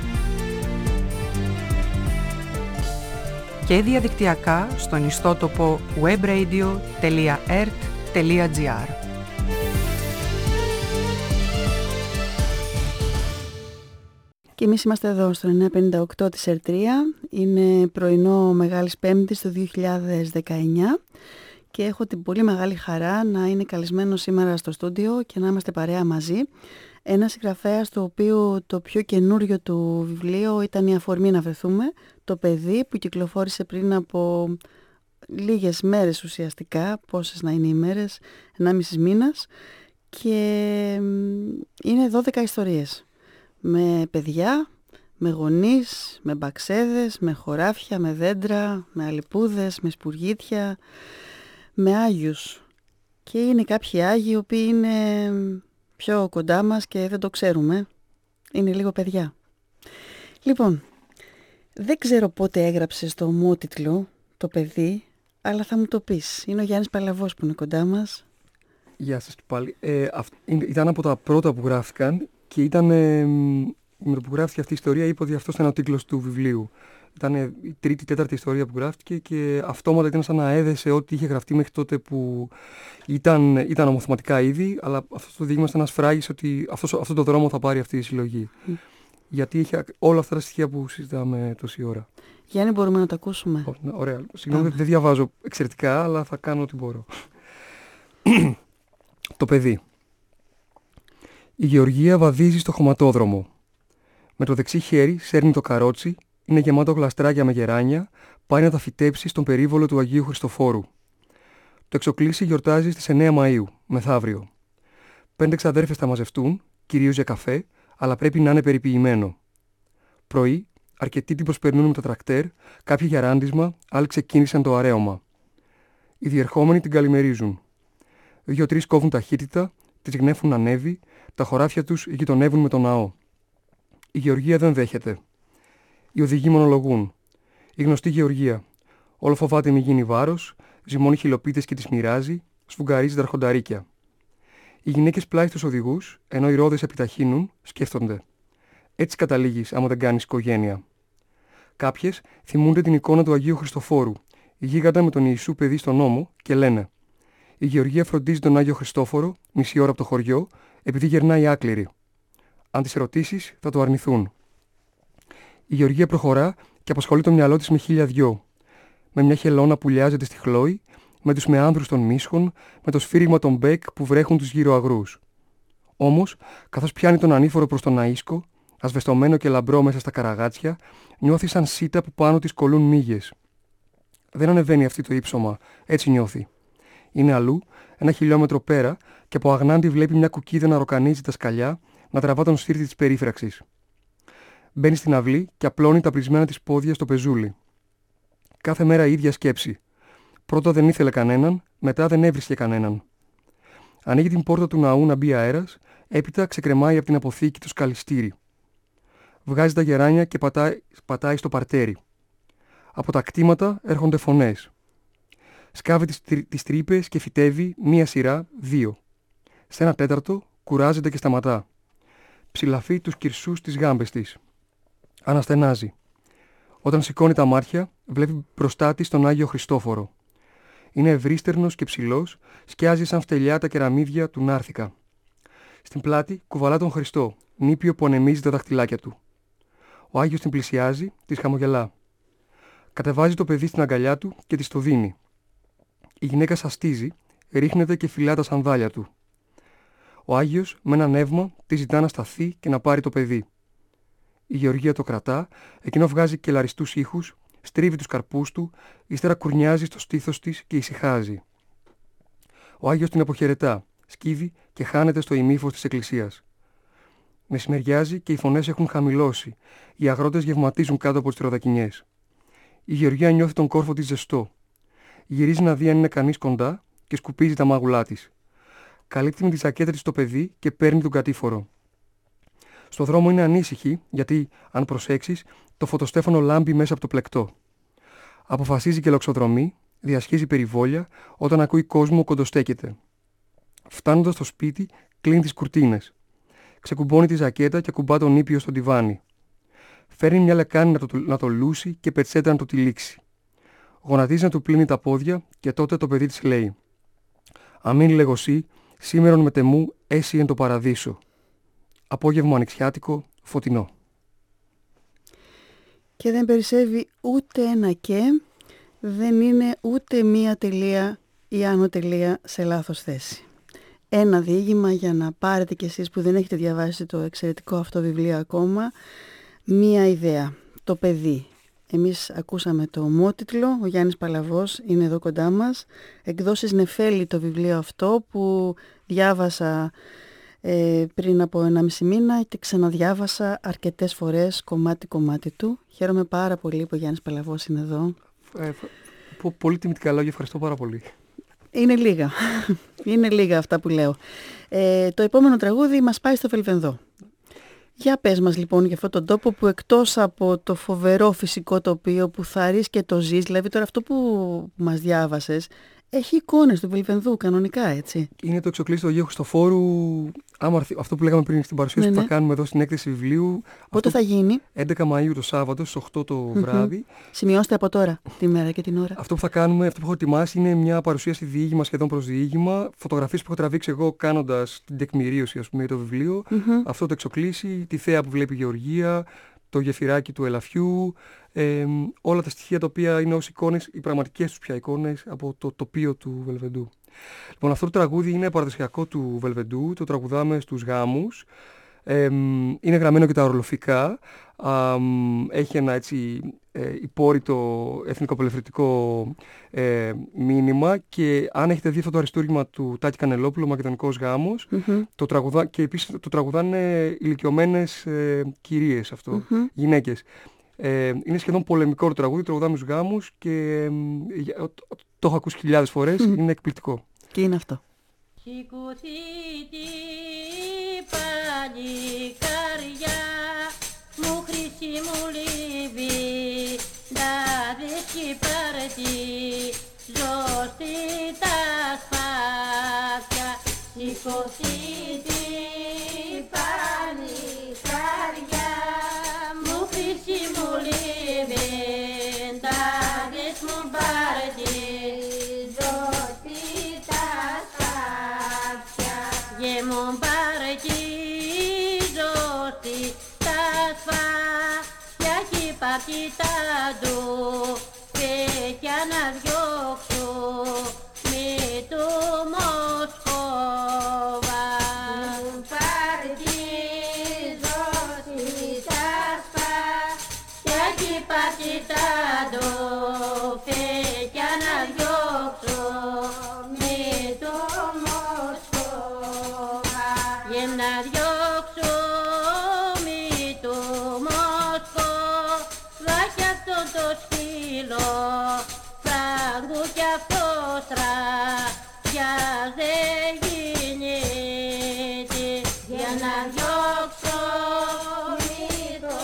Και διαδικτυακά στον ιστότοπο webradio.ert.gr. Και εμείς είμαστε εδώ στο 958 της ΕΡΤ3. Είναι πρωινό Μεγάλης Πέμπτης το 2019 και έχω την πολύ μεγάλη χαρά να είναι καλεσμένο σήμερα στο στούντιο και να είμαστε παρέα μαζί. Ένα συγγραφέας το οποίο το πιο καινούριο του βιβλίο ήταν η αφορμή να βρεθούμε, το παιδί που κυκλοφόρησε πριν από λίγες μέρες ουσιαστικά, πόσες να είναι οι μέρες, 1,5 μήνας, και είναι 12 ιστορίες με παιδιά, με γονείς, με μπαξέδες, με χωράφια, με δέντρα, με αλιπούδες, με σπουργίτια, με άγιους. Και είναι κάποιοι άγιοι οι οποίοι είναι πιο κοντά μας και δεν το ξέρουμε. Είναι λίγο παιδιά. Λοιπόν, δεν ξέρω πότε έγραψες το ομότιτλο, το παιδί, αλλά θα μου το πεις. Είναι ο Γιάννης Παλαβός που είναι κοντά μας. Γεια σας και πάλι. Ήταν από τα πρώτα που γράφτηκαν και ήταν, με το που γράφτηκε αυτή η ιστορία είπα ότι αυτός ήταν ο τίτλος του βιβλίου. Ήταν η τρίτη, τέταρτη ιστορία που γράφτηκε και αυτόματα ήταν σαν να έδεσε ό,τι είχε γραφτεί μέχρι τότε που ήταν ομοθεματικά ήδη, αλλά αυτό το δείγμα ήταν ένας φράγης ότι αυτό το δρόμο θα πάρει αυτή η συλλογή. Γιατί είχε όλα αυτά τα στοιχεία που συζητάμε τόση ώρα. Γιάννη, μπορούμε να το ακούσουμε? Ωραία. Συγγνώμη, δεν διαβάζω εξαιρετικά, αλλά θα κάνω ό,τι μπορώ. Το παιδί. Η Γεωργία βαδίζει στο χωματόδρομο. Με το δεξί χέρι σέρνει το καρότσι, είναι γεμάτο γλαστράκια με γεράνια, πάει να τα φυτέψει στον περίβολο του Αγίου Χριστοφόρου. Το εξοκλήσι γιορτάζει στις 9 Μαΐου, μεθαύριο. 5 ξαδέρφες θα μαζευτούν, κυρίως για καφέ, αλλά πρέπει να είναι περιποιημένο. Πρωί, αρκετοί την προσπερνούν με το τρακτέρ, κάποιοι για ράντισμα, άλλοι ξεκίνησαν το αρέωμα. Οι διερχόμενοι την καλημερίζουν. 2-3 κόβουν ταχύτητα, τις γνέφουν να ανέβει, τα χωράφια τους γειτονεύουν με τον ναό. Η Γεωργία δεν δέχεται. Οι οδηγοί μονολογούν. Η γνωστή Γεωργία. Όλο φοβάται μη γίνει βάρος, ζυμώνει χιλοπίτες και τις μοιράζει, σφουγγαρίζει τα αρχονταρίκια. Οι γυναίκες πλάι στους οδηγούς, ενώ οι ρόδες επιταχύνουν, σκέφτονται. Έτσι καταλήγεις άμα δεν κάνεις οικογένεια. Κάποιες θυμούνται την εικόνα του Αγίου Χριστοφόρου, Οι γίγαντα με τον Ιησού παιδί στον ώμο και λένε: «Η Γεωργία φροντίζει τον Άγιο Χριστόφορο μισή ώρα από το χωριό επειδή γερνάει άκληρη. Αν τις ρωτήσεις θα το αρνηθούν». Η Γεωργία προχωρά και απασχολεί το μυαλό της με 1002. Με μια χελώνα που λιάζεται στη χλόη, με τους μεάνδρους των μίσχων, με το σφύριγμα των μπέκ που βρέχουν τους γύρω αγρούς. Όμως, καθώς πιάνει τον ανήφορο προς τον αΐσκο, ασβεστωμένο και λαμπρό μέσα στα καραγάτσια, νιώθει σαν σίτα που πάνω της κολλούν μύγες. Δεν ανεβαίνει αυτή το ύψωμα, έτσι νιώθει. Είναι αλλού, 1 χιλιόμετρο πέρα, και από αγνάντι βλέπει μια κουκίδα να ροκανίζει τα σκαλιά, να τραβά τον σφύρτη της περίφραξης. Μπαίνει στην αυλή και απλώνει τα πρισμένα της πόδια στο πεζούλι. Κάθε μέρα η ίδια σκέψη. Πρώτα δεν ήθελε κανέναν, μετά δεν έβρισκε κανέναν. Ανοίγει την πόρτα του ναού να μπει αέρας, έπειτα ξεκρεμάει από την αποθήκη το σκαλιστήρι. Βγάζει τα γεράνια και πατάει στο παρτέρι. Από τα κτήματα έρχονται φωνές. Σκάβει τις τρύπες και φυτεύει 1 σειρά, 2. Σε 1/4 κουράζεται και σταματά. Ψηλαφεί τους κυρσούς της γάμπες της. Αναστενάζει. Όταν σηκώνει τα μάτια, βλέπει μπροστά της τον Άγιο Χριστόφορο. Είναι ευρύστερνος και ψηλός, σκιάζει σαν φτελιά τα κεραμίδια του Νάρθηκα. Στην πλάτη κουβαλά τον Χριστό, νήπιο που ανεμίζει τα δαχτυλάκια του. Ο Άγιος την πλησιάζει, της χαμογελά. Κατεβάζει το παιδί στην αγκαλιά του και της το δίνει. Η γυναίκα σαστίζει, ρίχνεται και φυλά τα σανδάλια του. Ο Άγιος με ένα νεύμα τη ζητά να σταθεί και να πάρει το παιδί. Η Γεωργία το κρατά, εκείνο βγάζει κελαριστούς ήχους, στρίβει τους καρπούς του, ύστερα κουρνιάζει στο στήθος της και ησυχάζει. Ο Άγιος την αποχαιρετά, σκύβει και χάνεται στο ημίφος της εκκλησίας. Μεσημεριάζει και οι φωνές έχουν χαμηλώσει, οι αγρότες γευματίζουν κάτω από τις τροδακινιές. Η Γεωργία νιώθει τον κόρφο της ζεστό. Γυρίζει να δει αν είναι κανείς κοντά και σκουπίζει τα μάγουλά της. Καλύπτει με τη ζακέτα της το παιδί και παίρνει τον κατήφορο. Στο δρόμο είναι ανήσυχη γιατί, αν προσέξεις, το φωτοστέφανο λάμπει μέσα από το πλεκτό. Αποφασίζει και λοξοδρομεί, διασχίζει περιβόλια όταν ακούει κόσμο κοντοστέκεται. Φτάνοντας στο σπίτι, κλείνει τις κουρτίνες. Ξεκουμπώνει τη ζακέτα και ακουμπά τον ήπιο στο τιβάνι. Φέρνει μια λεκάνη να το λούσει και πετσέτα να το τυλίξει. Γονατίζει να του πλύνει τα πόδια και τότε το παιδί της λέει: «Αμήν λεγωσί, σήμερον με τεμού έσυ εν το παραδείσο». Απόγευμα ανοιξιάτικο, φωτεινό. Και δεν περισσεύει ούτε ένα «και», δεν είναι ούτε μία τελεία ή άνω τελεία σε λάθος θέση. Ένα διήγημα για να πάρετε κι εσείς που δεν έχετε διαβάσει το εξαιρετικό αυτό βιβλίο ακόμα, μία ιδέα, το παιδί. Εμείς ακούσαμε το ομότιτλο, ο Γιάννης Παλαβός είναι εδώ κοντά μας. Εκδόσεις Νεφέλη το βιβλίο αυτό που διάβασα πριν από 1,5 μήνα και ξαναδιάβασα αρκετές φορές κομμάτι του. Χαίρομαι πάρα πολύ που ο Γιάννης Παλαβός είναι εδώ. Πολύ τιμητικά λόγια, ευχαριστώ πάρα πολύ. Είναι λίγα. Είναι λίγα αυτά που λέω. Το επόμενο τραγούδι μας πάει στο Βελβενδό. Για πες μας λοιπόν για αυτόν τον τόπο που εκτός από το φοβερό φυσικό τοπίο που θα ρεις και το ζεις, δηλαδή τώρα αυτό που μας διάβασες, έχει εικόνες του Βελβενδού κανονικά, έτσι. Είναι το εξοκλήσι του Αγίου Χριστοφόρου, αυτό που λέγαμε πριν στην παρουσίαση που θα κάνουμε εδώ στην έκθεση βιβλίου. Πότε θα γίνει? 11 Μαΐου το Σάββατο στις 8 το βράδυ. Σημειώστε από τώρα τη μέρα και την ώρα. Αυτό που θα κάνουμε, αυτό που έχω ετοιμάσει είναι μια παρουσίαση διήγημα σχεδόν προς διήγημα, φωτογραφίες που έχω τραβήξει εγώ κάνοντας την τεκμηρίωση, ας πούμε, για το βιβλίο. Αυτό το εξοκλήσι, τη θέα που βλέπει η Γεωργία, το γεφυράκι του ελαφιού, όλα τα στοιχεία τα οποία είναι ως εικόνες, οι πραγματικές τους πια εικόνες από το τοπίο του Βελβεντού. Λοιπόν, αυτό το τραγούδι είναι παραδοσιακό του Βελβεντού, το τραγουδάμε στους γάμους, είναι γραμμένο και τα ορολοφικά, έχει ένα έτσι υπόρρητο εθνικοαπελευθερωτικό μήνυμα και αν έχετε δει αυτό το αριστούργημα του Τάκη Κανελόπουλου, Μακεδονικός γάμος, και επίσης το τραγουδάνε ηλικιωμένες κυρίες αυτό, γυναίκες. Είναι σχεδόν πολεμικό το τραγούδι, τραγουδάμε στους γάμους και το έχω ακούσει χιλιάδες φορές, είναι εκπληκτικό. Και είναι αυτό. Παλικάρια μου χρυσή μου λίβη, τα δίσκη πάρτι, ζώστη τα σπάτια, σηκωθήτη παλικάρια μου χρυσή μου λίβη, τα δίσκη μου πάρτι. μου παρκίζω στη τα σφάγια κι παρτίτα του πέτια να διώξω με το Μοσκόβα. Μου παρκίζω στη τα σφάγια κι παρτίτα του πέτια να διώξω με το Μοσκόβα. Να διώξω μη το Μοσκόβα κι αυτό το σκύλο φράγκου κι αυτό στραγιάς δεν γίνεται. Για να διώξω μη το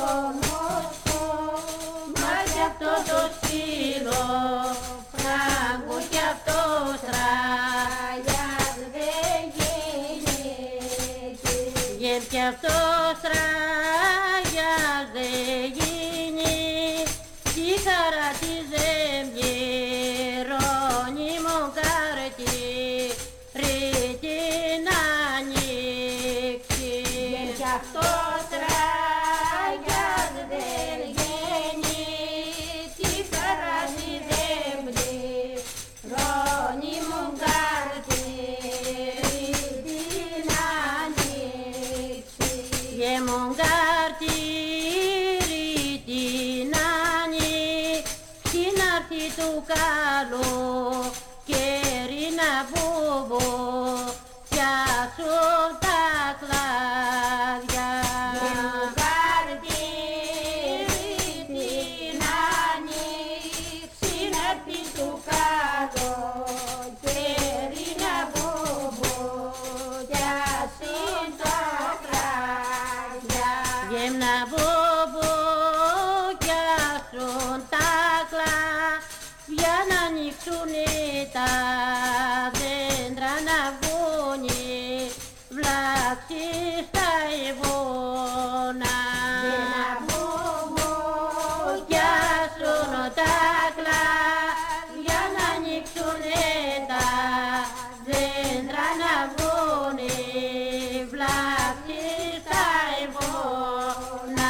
Μοσκόβα κι αυτό το σκύλο φράγκου κι αυτό στραγιάς δεν γίνεται. Κι αυτός ράγιας δεν γίνει, τη χαρά της δεν πληρώνει μου κάρτη, ρε την ανοίξει. Κι αυτός ράγιας δεν γίνει, τη χαρά της δεν πληρώνει μου κάρτη, την ανοίξει. Και mon καρτήρι την ανοίξει να έρθει του καλό καιρί να μπούμπο πιάσουν τα κλάδια. Και mon καρτήρι την ανοίξει να έρθει του καλό καιρί να μπούμπο πιάσουν τα κλάδια. Γέμνα μπούμπο πιάσουν τα κλάδια να ανοίξουνε τα δέντρα να βγουνε βλάξεις στα εβώνα. Γέμνα μπούμπο πιάσουν τα κλάδια να ανοίξουνε τα δέντρα να βγουνε βλάξεις στα εβώνα.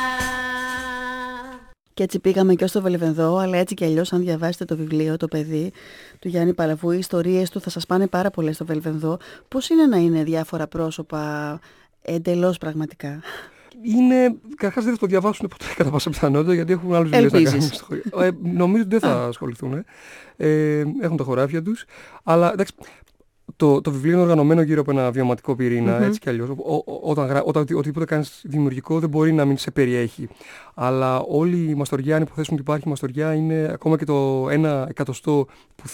Και έτσι πήγαμε και ως το Βελβενδό, αλλά έτσι κι αλλιώς αν διαβάσετε το βιβλίο «Το παιδί» του Γιάννη Παλαβού, οι ιστορίες του θα σας πάνε πάρα πολλές στο Βελβενδό. Πώς είναι να είναι διάφορα πρόσωπα εντελώς πραγματικά? Είναι, καταρχάς δεν θα το διαβάσουν ποτέ κατά πάσα πιθανότητα, γιατί έχουν άλλους δουλειές να κάνουν. Νομίζω ότι δεν θα ασχοληθούν. Έχουν τα χωράφια τους. Αλλά εντάξει, το βιβλίο είναι οργανωμένο γύρω από ένα βιωματικό πυρήνα, έτσι κι αλλιώς. Όταν οτιδήποτε κάνεις δημιουργικό δεν μπορεί να μην σε περιέχει. Αλλά όλη η μαστοριά, αν υποθέσουμε ότι υπάρχει μαστοριά, είναι ακόμα και το 1/100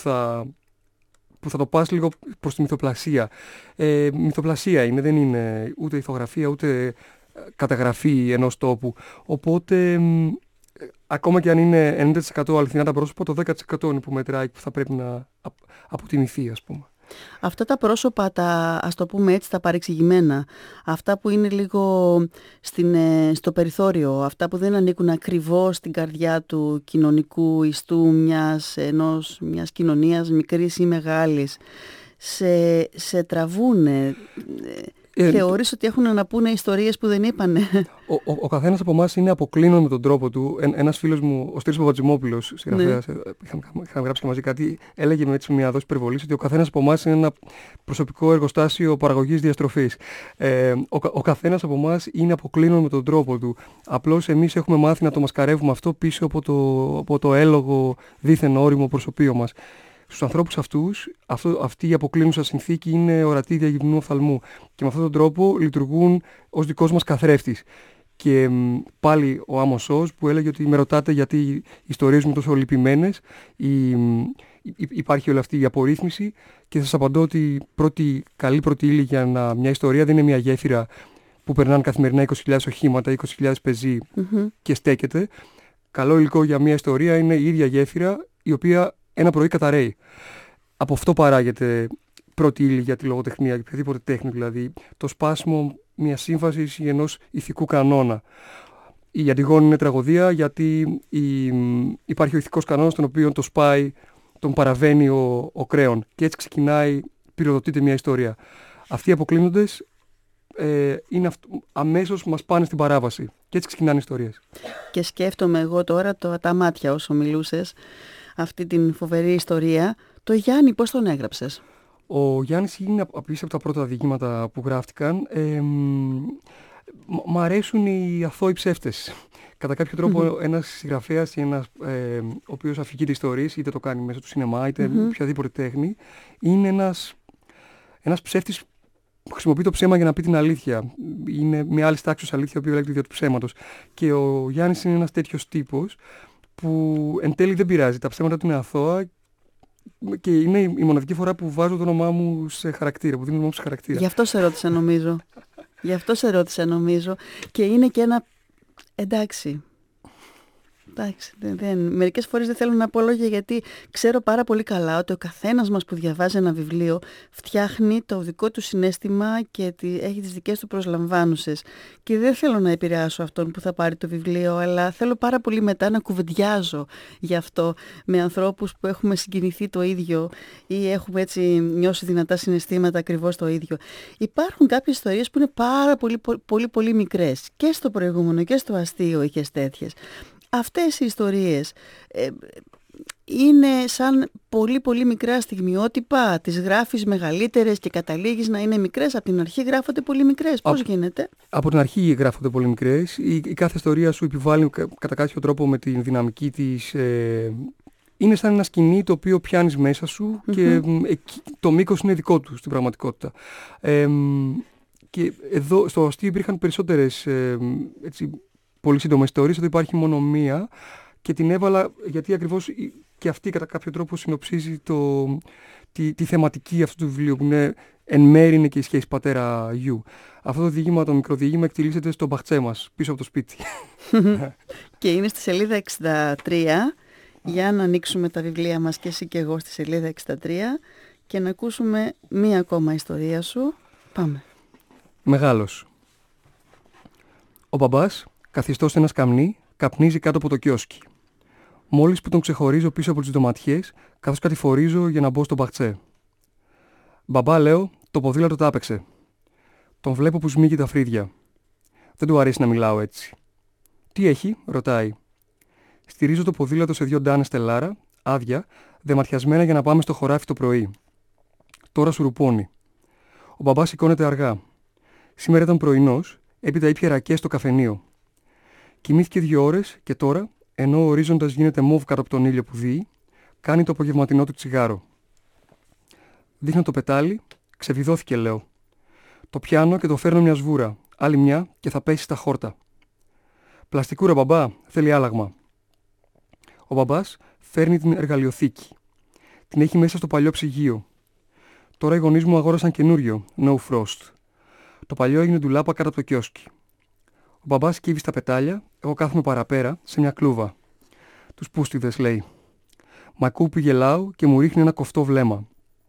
που θα το πας λίγο προς τη μυθοπλασία. Μυθοπλασία είναι, δεν είναι ούτε ηθογραφία, ούτε καταγραφή ενός τόπου. Οπότε, ακόμα και αν είναι 90% αληθινά τα πρόσωπα, το 10% είναι που μετράει και που θα πρέπει να αποτιμηθεί, ας πούμε. Αυτά τα πρόσωπα, ας το πούμε έτσι, τα παρεξηγημένα, αυτά που είναι λίγο στο περιθώριο, αυτά που δεν ανήκουν ακριβώς στην καρδιά του κοινωνικού ιστού μιας κοινωνίας μικρής ή μεγάλης, σε τραβούνε. Θεωρείς ότι έχουν να πούνε ιστορίες που δεν είπανε? Ο καθένας από εμάς είναι αποκλίνον με τον τρόπο του. Ένας φίλος μου, ο Στήρης Παπατζημόπουλος, συγγραφέας, είχαμε γράψει και μαζί κάτι, έλεγε με έτσι μια δόση υπερβολής ότι ο καθένας από εμάς είναι ένα προσωπικό εργοστάσιο παραγωγής διαστροφής. Ο καθένας από εμάς είναι αποκλίνον με τον τρόπο του. Απλώς εμείς έχουμε μάθει να το μασκαρεύουμε αυτό πίσω από το έλογο δίθεν όριμο προσωπείο μας. Στους ανθρώπους αυτούς, αυτή η αποκλίνουσα συνθήκη είναι ορατή διαγυμνού οφθαλμού και με αυτόν τον τρόπο λειτουργούν ως δικός μας καθρέφτης. Και πάλι ο Άμος που έλεγε ότι με ρωτάτε γιατί οι ιστορίες μου τόσο λυπημένες, υπάρχει όλη αυτή η απορρίθμιση και σας απαντώ ότι καλή πρώτη ύλη για μια ιστορία δεν είναι μια γέφυρα που περνάνε καθημερινά 20.000 οχήματα, 20.000 πεζοί και στέκεται. Καλό υλικό για μια ιστορία είναι η ίδια γέφυρα η οποία ένα πρωί καταραίει. Από αυτό παράγεται πρώτη ύλη για τη λογοτεχνία, για οποιαδήποτε τέχνη δηλαδή. Το σπάσιμο μιας σύμβασης ή ενός ηθικού κανόνα. Η Αντιγόνη είναι τραγωδία γιατί υπάρχει ο ηθικός κανόνας τον οποίο το σπάει, τον παραβαίνει ο Κρέον. Και έτσι ξεκινάει, πυροδοτείται μια ιστορία. Αυτοί οι αποκλίνοντες αμέσως μας πάνε στην παράβαση. Και έτσι ξεκινάνε οι ιστορίες. Και σκέφτομαι εγώ τώρα τα μάτια όσο μιλούσες, αυτή την φοβερή ιστορία. Το Γιάννη πώς τον έγραψες? Ο Γιάννης είναι επίσης από τα πρώτα διηγήματα που γράφτηκαν. Μ' αρέσουν οι αθώοι ψεύτες. Κατά κάποιο τρόπο ένας συγγραφέας ή ένας ο οποίος αφηγείται ιστορίες, είτε το κάνει μέσα του σινεμά είτε οποιαδήποτε τέχνη, είναι ένας ψεύτης που χρησιμοποιεί το ψέμα για να πει την αλήθεια. Είναι μια άλλη τάξη αλήθεια, η οποία λέγεται δια του ψέματος. Και ο Γιάννης είναι ένας τέτοιος τύπος που εν τέλει δεν πειράζει. Τα ψέματα του είναι αθώα και είναι η μοναδική φορά που βάζω το όνομά μου σε χαρακτήρα, που δίνω το όνομά μου σε χαρακτήρα. Γι' αυτό σε ρώτησα νομίζω. Και είναι και ένα... Εντάξει, μερικές φορές δεν θέλω να πω λόγια, γιατί ξέρω πάρα πολύ καλά ότι ο καθένας μας που διαβάζει ένα βιβλίο φτιάχνει το δικό του συναίσθημα και έχει τις δικές του προσλαμβάνουσες. Και δεν θέλω να επηρεάσω αυτόν που θα πάρει το βιβλίο, αλλά θέλω πάρα πολύ μετά να κουβεντιάζω γι' αυτό με ανθρώπους που έχουμε συγκινηθεί το ίδιο ή έχουμε έτσι νιώσει δυνατά συναισθήματα ακριβώς το ίδιο. Υπάρχουν κάποιες ιστορίες που είναι πάρα πολύ μικρές, και στο προηγούμενο και στο αστείο είχες τέτοιες. Αυτές οι ιστορίες είναι σαν πολύ μικρά στιγμιότυπα, τις γράφεις μεγαλύτερες και καταλήγεις να είναι μικρές. Από την αρχή γράφονται πολύ μικρές. Πώς γίνεται? Από την αρχή γράφονται πολύ μικρές. Η κάθε ιστορία σου επιβάλλει κατά κάποιο τρόπο με τη δυναμική της. Είναι σαν ένα σκηνή το οποίο πιάνεις μέσα σου και το μήκος είναι δικό του στην πραγματικότητα. Και εδώ στο αστείο υπήρχαν περισσότερες πολύ σύντομες ιστορίες, ότι υπάρχει μόνο μία και την έβαλα γιατί ακριβώς και αυτή κατά κάποιο τρόπο συνοψίζει τη θεματική αυτού του βιβλίου, που είναι εν μέρει είναι και η σχέση πατέρα-γιου. Αυτό το διήγημα, το μικροδιήγημα, εκτιλήσεται στο μπαχτσέ μας, πίσω από το σπίτι. Και είναι στη σελίδα 63. Για να ανοίξουμε τα βιβλία μας και εσύ και εγώ στη σελίδα 63 και να ακούσουμε μία ακόμα ιστορία σου. Πάμε. Μεγάλος. Ο μπαμπάς, καθιστός σε ένα σκαμνί, καπνίζει κάτω από το κιόσκι. Μόλις που τον ξεχωρίζω πίσω από τις ντοματιές, καθώς κατηφορίζω για να μπω στο μπαχτσέ. Μπαμπά, λέω, το ποδήλατο τα άπαιξε. Τον βλέπω που σμίγει τα φρύδια. Δεν του αρέσει να μιλάω έτσι. Τι έχει, ρωτάει. Στηρίζω το ποδήλατο σε 2 ντάνες τελάρα, άδεια, δεματιασμένα για να πάμε στο χωράφι το πρωί. Τώρα σουρουπώνει. Ο μπαμπάς σηκώνεται αργά. Σήμερα ήταν πρωινός, έπειτα ήπιε ρακές στο καφενείο. Κοιμήθηκε 2 ώρες και τώρα, ενώ ο ορίζοντας γίνεται μόβ κάτω από τον ήλιο που δει, κάνει το απογευματινό του τσιγάρο. Δείχνω το πετάλι, ξεβιδώθηκε, λέω. Το πιάνω και το φέρνω μια σβούρα, άλλη μια και θα πέσει στα χόρτα. Πλαστικούρα, μπαμπά, θέλει άλλαγμα. Ο μπαμπάς φέρνει την εργαλειοθήκη. Την έχει μέσα στο παλιό ψυγείο. Τώρα οι γονείς μου αγόρασαν καινούριο, no frost. Το παλιό έγινε ντουλάπα κάτω από το κιόσκι. Ο μπαμπάς σκύβει στα πετάλια, εγώ κάθομαι παραπέρα, σε μια κλούβα. Τους πούστιδες, λέει. Μ' ακούει που γελάω και μου ρίχνει ένα κοφτό βλέμμα.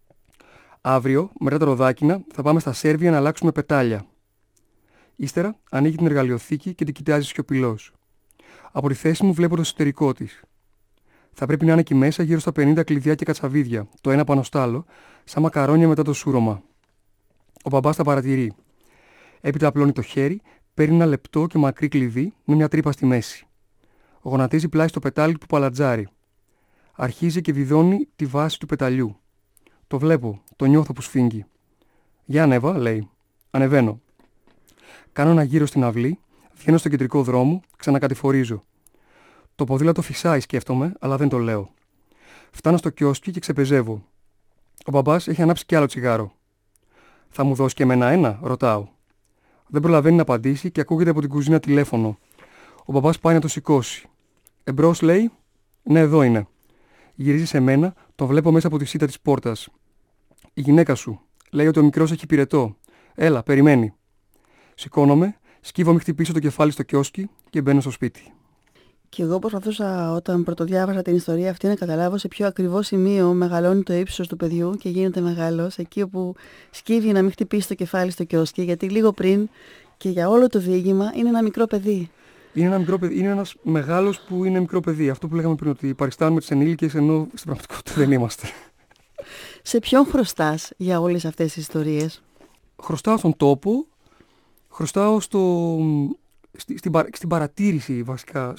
Αύριο, μετά τα ροδάκινα, θα πάμε στα Σέρβια να αλλάξουμε πετάλια. Ύστερα ανοίγει την εργαλειοθήκη και την κοιτάζει σιωπηλός. Από τη θέση μου βλέπω το εσωτερικό της. Θα πρέπει να είναι εκεί μέσα γύρω στα 50 κλειδιά και κατσαβίδια, το ένα πάνω στο άλλο, σαν μακαρόνια μετά το σούρωμα. Ο μπαμπάς τα παρατηρεί. Έπειτα απλώνει το χέρι, παίρνει ένα λεπτό και μακρύ κλειδί με μια τρύπα στη μέση. Γονατίζει πλάι στο πετάλι που παλατζάρει. Αρχίζει και βιδώνει τη βάση του πεταλιού. Το βλέπω, το νιώθω που σφίγγει. Για ανέβα, λέει. Ανεβαίνω. Κάνω ένα γύρο στην αυλή, βγαίνω στον κεντρικό δρόμο, ξανακατηφορίζω. Το ποδήλατο φυσάει, σκέφτομαι, αλλά δεν το λέω. Φτάνω στο κιόσκι και ξεπεζεύω. Ο μπαμπάς έχει ανάψει κι άλλο τσιγάρο. Θα μου δώσει και εμένα ένα, ρωτάω. Δεν προλαβαίνει να απαντήσει και ακούγεται από την κουζίνα τηλέφωνο. Ο μπαμπάς πάει να το σηκώσει. Εμπρός, λέει. Ναι, εδώ είναι. Γυρίζει σε μένα, τον βλέπω μέσα από τη σίτα της πόρτας. Η γυναίκα σου. Λέει ότι ο μικρός έχει πυρετό. Έλα, περιμένει. Σηκώνομαι, σκύβω μη χτυπήσω το κεφάλι στο κιόσκι και μπαίνω στο σπίτι. Και εγώ προσπαθούσα όταν πρωτοδιάβασα την ιστορία αυτή να καταλάβω σε ποιο ακριβό σημείο μεγαλώνει το ύψος του παιδιού και γίνεται μεγάλος, εκεί όπου σκύβει να μην χτυπήσει το κεφάλι στο κιόσκι, γιατί λίγο πριν και για όλο το διήγημα είναι ένα μικρό παιδί. Είναι ένα μικρό παιδί, είναι ένας μεγάλος που είναι μικρό παιδί. Αυτό που λέγαμε πριν, ότι παριστάνουμε τις ενήλικες ενώ στην πραγματικότητα δεν είμαστε. Σε ποιον χρωστάς για όλες αυτές τις ιστορίες? χρωστάω στον τόπο, χρωστάω στην παρατήρηση βασικά.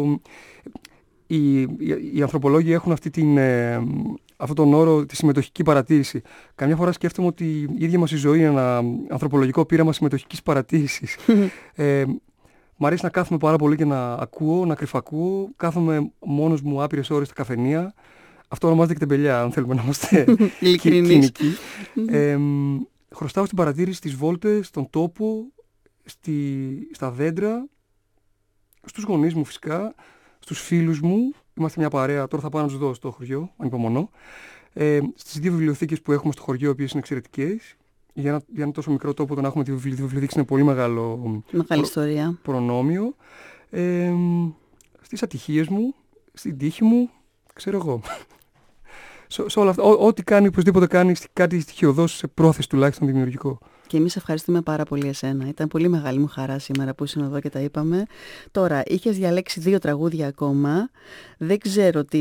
Οι ανθρωπολόγοι έχουν αυτόν τον όρο, τη συμμετοχική παρατήρηση. Καμιά φορά σκέφτομαι ότι η ίδια μας η ζωή είναι ένα ανθρωπολογικό πείραμα συμμετοχικής παρατήρησης. Μ' αρέσει να κάθομαι πάρα πολύ και να ακούω, να κρυφακούω. Κάθομαι μόνος μου άπειρες ώρες στα καφενεία. Αυτό ονομάζεται και τεμπελιά, αν θέλουμε να είμαστε κοινικοί. Χρωστάω στην παρατήρηση, στις βόλτες, στον τόπο, στα δέντρα, στους γονείς μου φυσικά, στους φίλους μου. Είμαστε μια παρέα, τώρα θα πάω να τους δω στο χωριό, ανυπομονώ. Στις 2 βιβλιοθήκες που έχουμε στο χωριό, οι οποίες είναι εξαιρετικές. Για ένα τόσο μικρό τόπο, το να έχουμε τη βιβλιοθήκη είναι πολύ μεγάλη ιστορία. Προνόμιο. Στις ατυχίες μου, στην τύχη μου, ξέρω εγώ. Σε όλα αυτά, ό,τι κάνει, οπωσδήποτε κάνει κάτι στοιχειωδώς, σε πρόθεση τουλάχιστον δημιουργικό. Και εμείς ευχαριστούμε πάρα πολύ εσένα. Ήταν πολύ μεγάλη μου χαρά σήμερα που ήσουν εδώ και τα είπαμε. Τώρα, είχες διαλέξει 2 τραγούδια ακόμα. Δεν ξέρω τι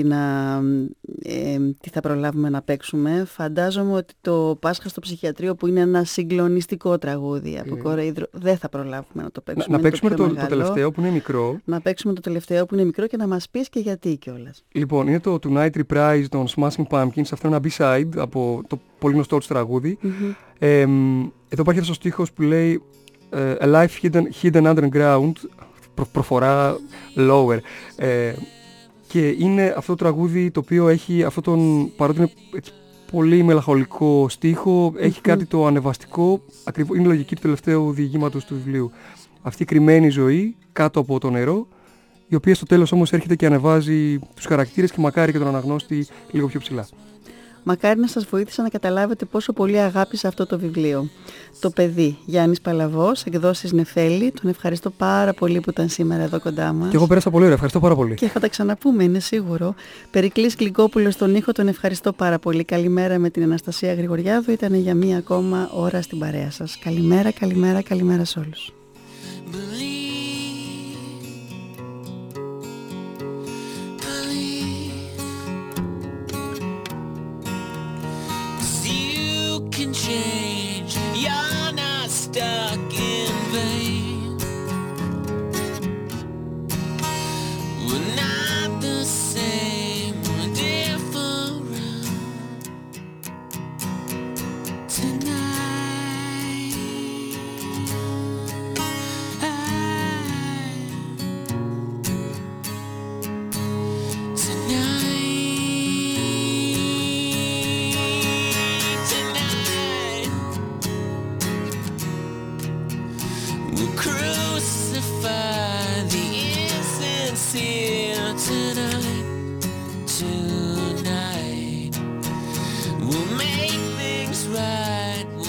θα προλάβουμε να παίξουμε. Φαντάζομαι ότι το Πάσχα στο ψυχιατρίο, που είναι ένα συγκλονιστικό τραγούδι από Κοροϊδρό, δεν θα προλάβουμε να το παίξουμε. Να παίξουμε το τελευταίο που είναι μικρό. Να παίξουμε το τελευταίο που είναι μικρό και να μας πεις και γιατί κιόλας. Λοιπόν, είναι το Tonight Reprise των Smashing Pumpkins. Αυτό είναι ένα B-side από το πολύ γνωστό του τραγούδι. Εδώ υπάρχει αυτός ο στίχος που λέει A life hidden underground, προφορά lower. Και είναι αυτό το τραγούδι το οποίο έχει παρότι είναι έτσι, πολύ μελαγχολικό στίχο, έχει κάτι το ανεβαστικό, είναι η λογική του τελευταίου διηγήματος του βιβλίου. Αυτή η κρυμμένη ζωή κάτω από το νερό, η οποία στο τέλος όμως έρχεται και ανεβάζει τους χαρακτήρες και μακάρι και τον αναγνώστη λίγο πιο ψηλά. Μακάρι να σας βοήθησα να καταλάβετε πόσο πολύ αγάπησα αυτό το βιβλίο. Το παιδί, Γιάννης Παλαβός, εκδόσεις Νεφέλη. Τον ευχαριστώ πάρα πολύ που ήταν σήμερα εδώ κοντά μας. Και εγώ πέρασα πολύ ωραία, ευχαριστώ πάρα πολύ. Και θα τα ξαναπούμε, είναι σίγουρο. Περικλής Γλυκόπουλος στον ήχο, τον ευχαριστώ πάρα πολύ. Καλημέρα με την Αναστασία Γρηγοριάδου, ήταν για μία ακόμα ώρα στην παρέα σας. Καλημέρα, καλημέρα, καλημέρα σε όλους. Change, you're not stuck in vain. We're not the same, we're different tonight. Crucify the insincere tonight. We'll make things right.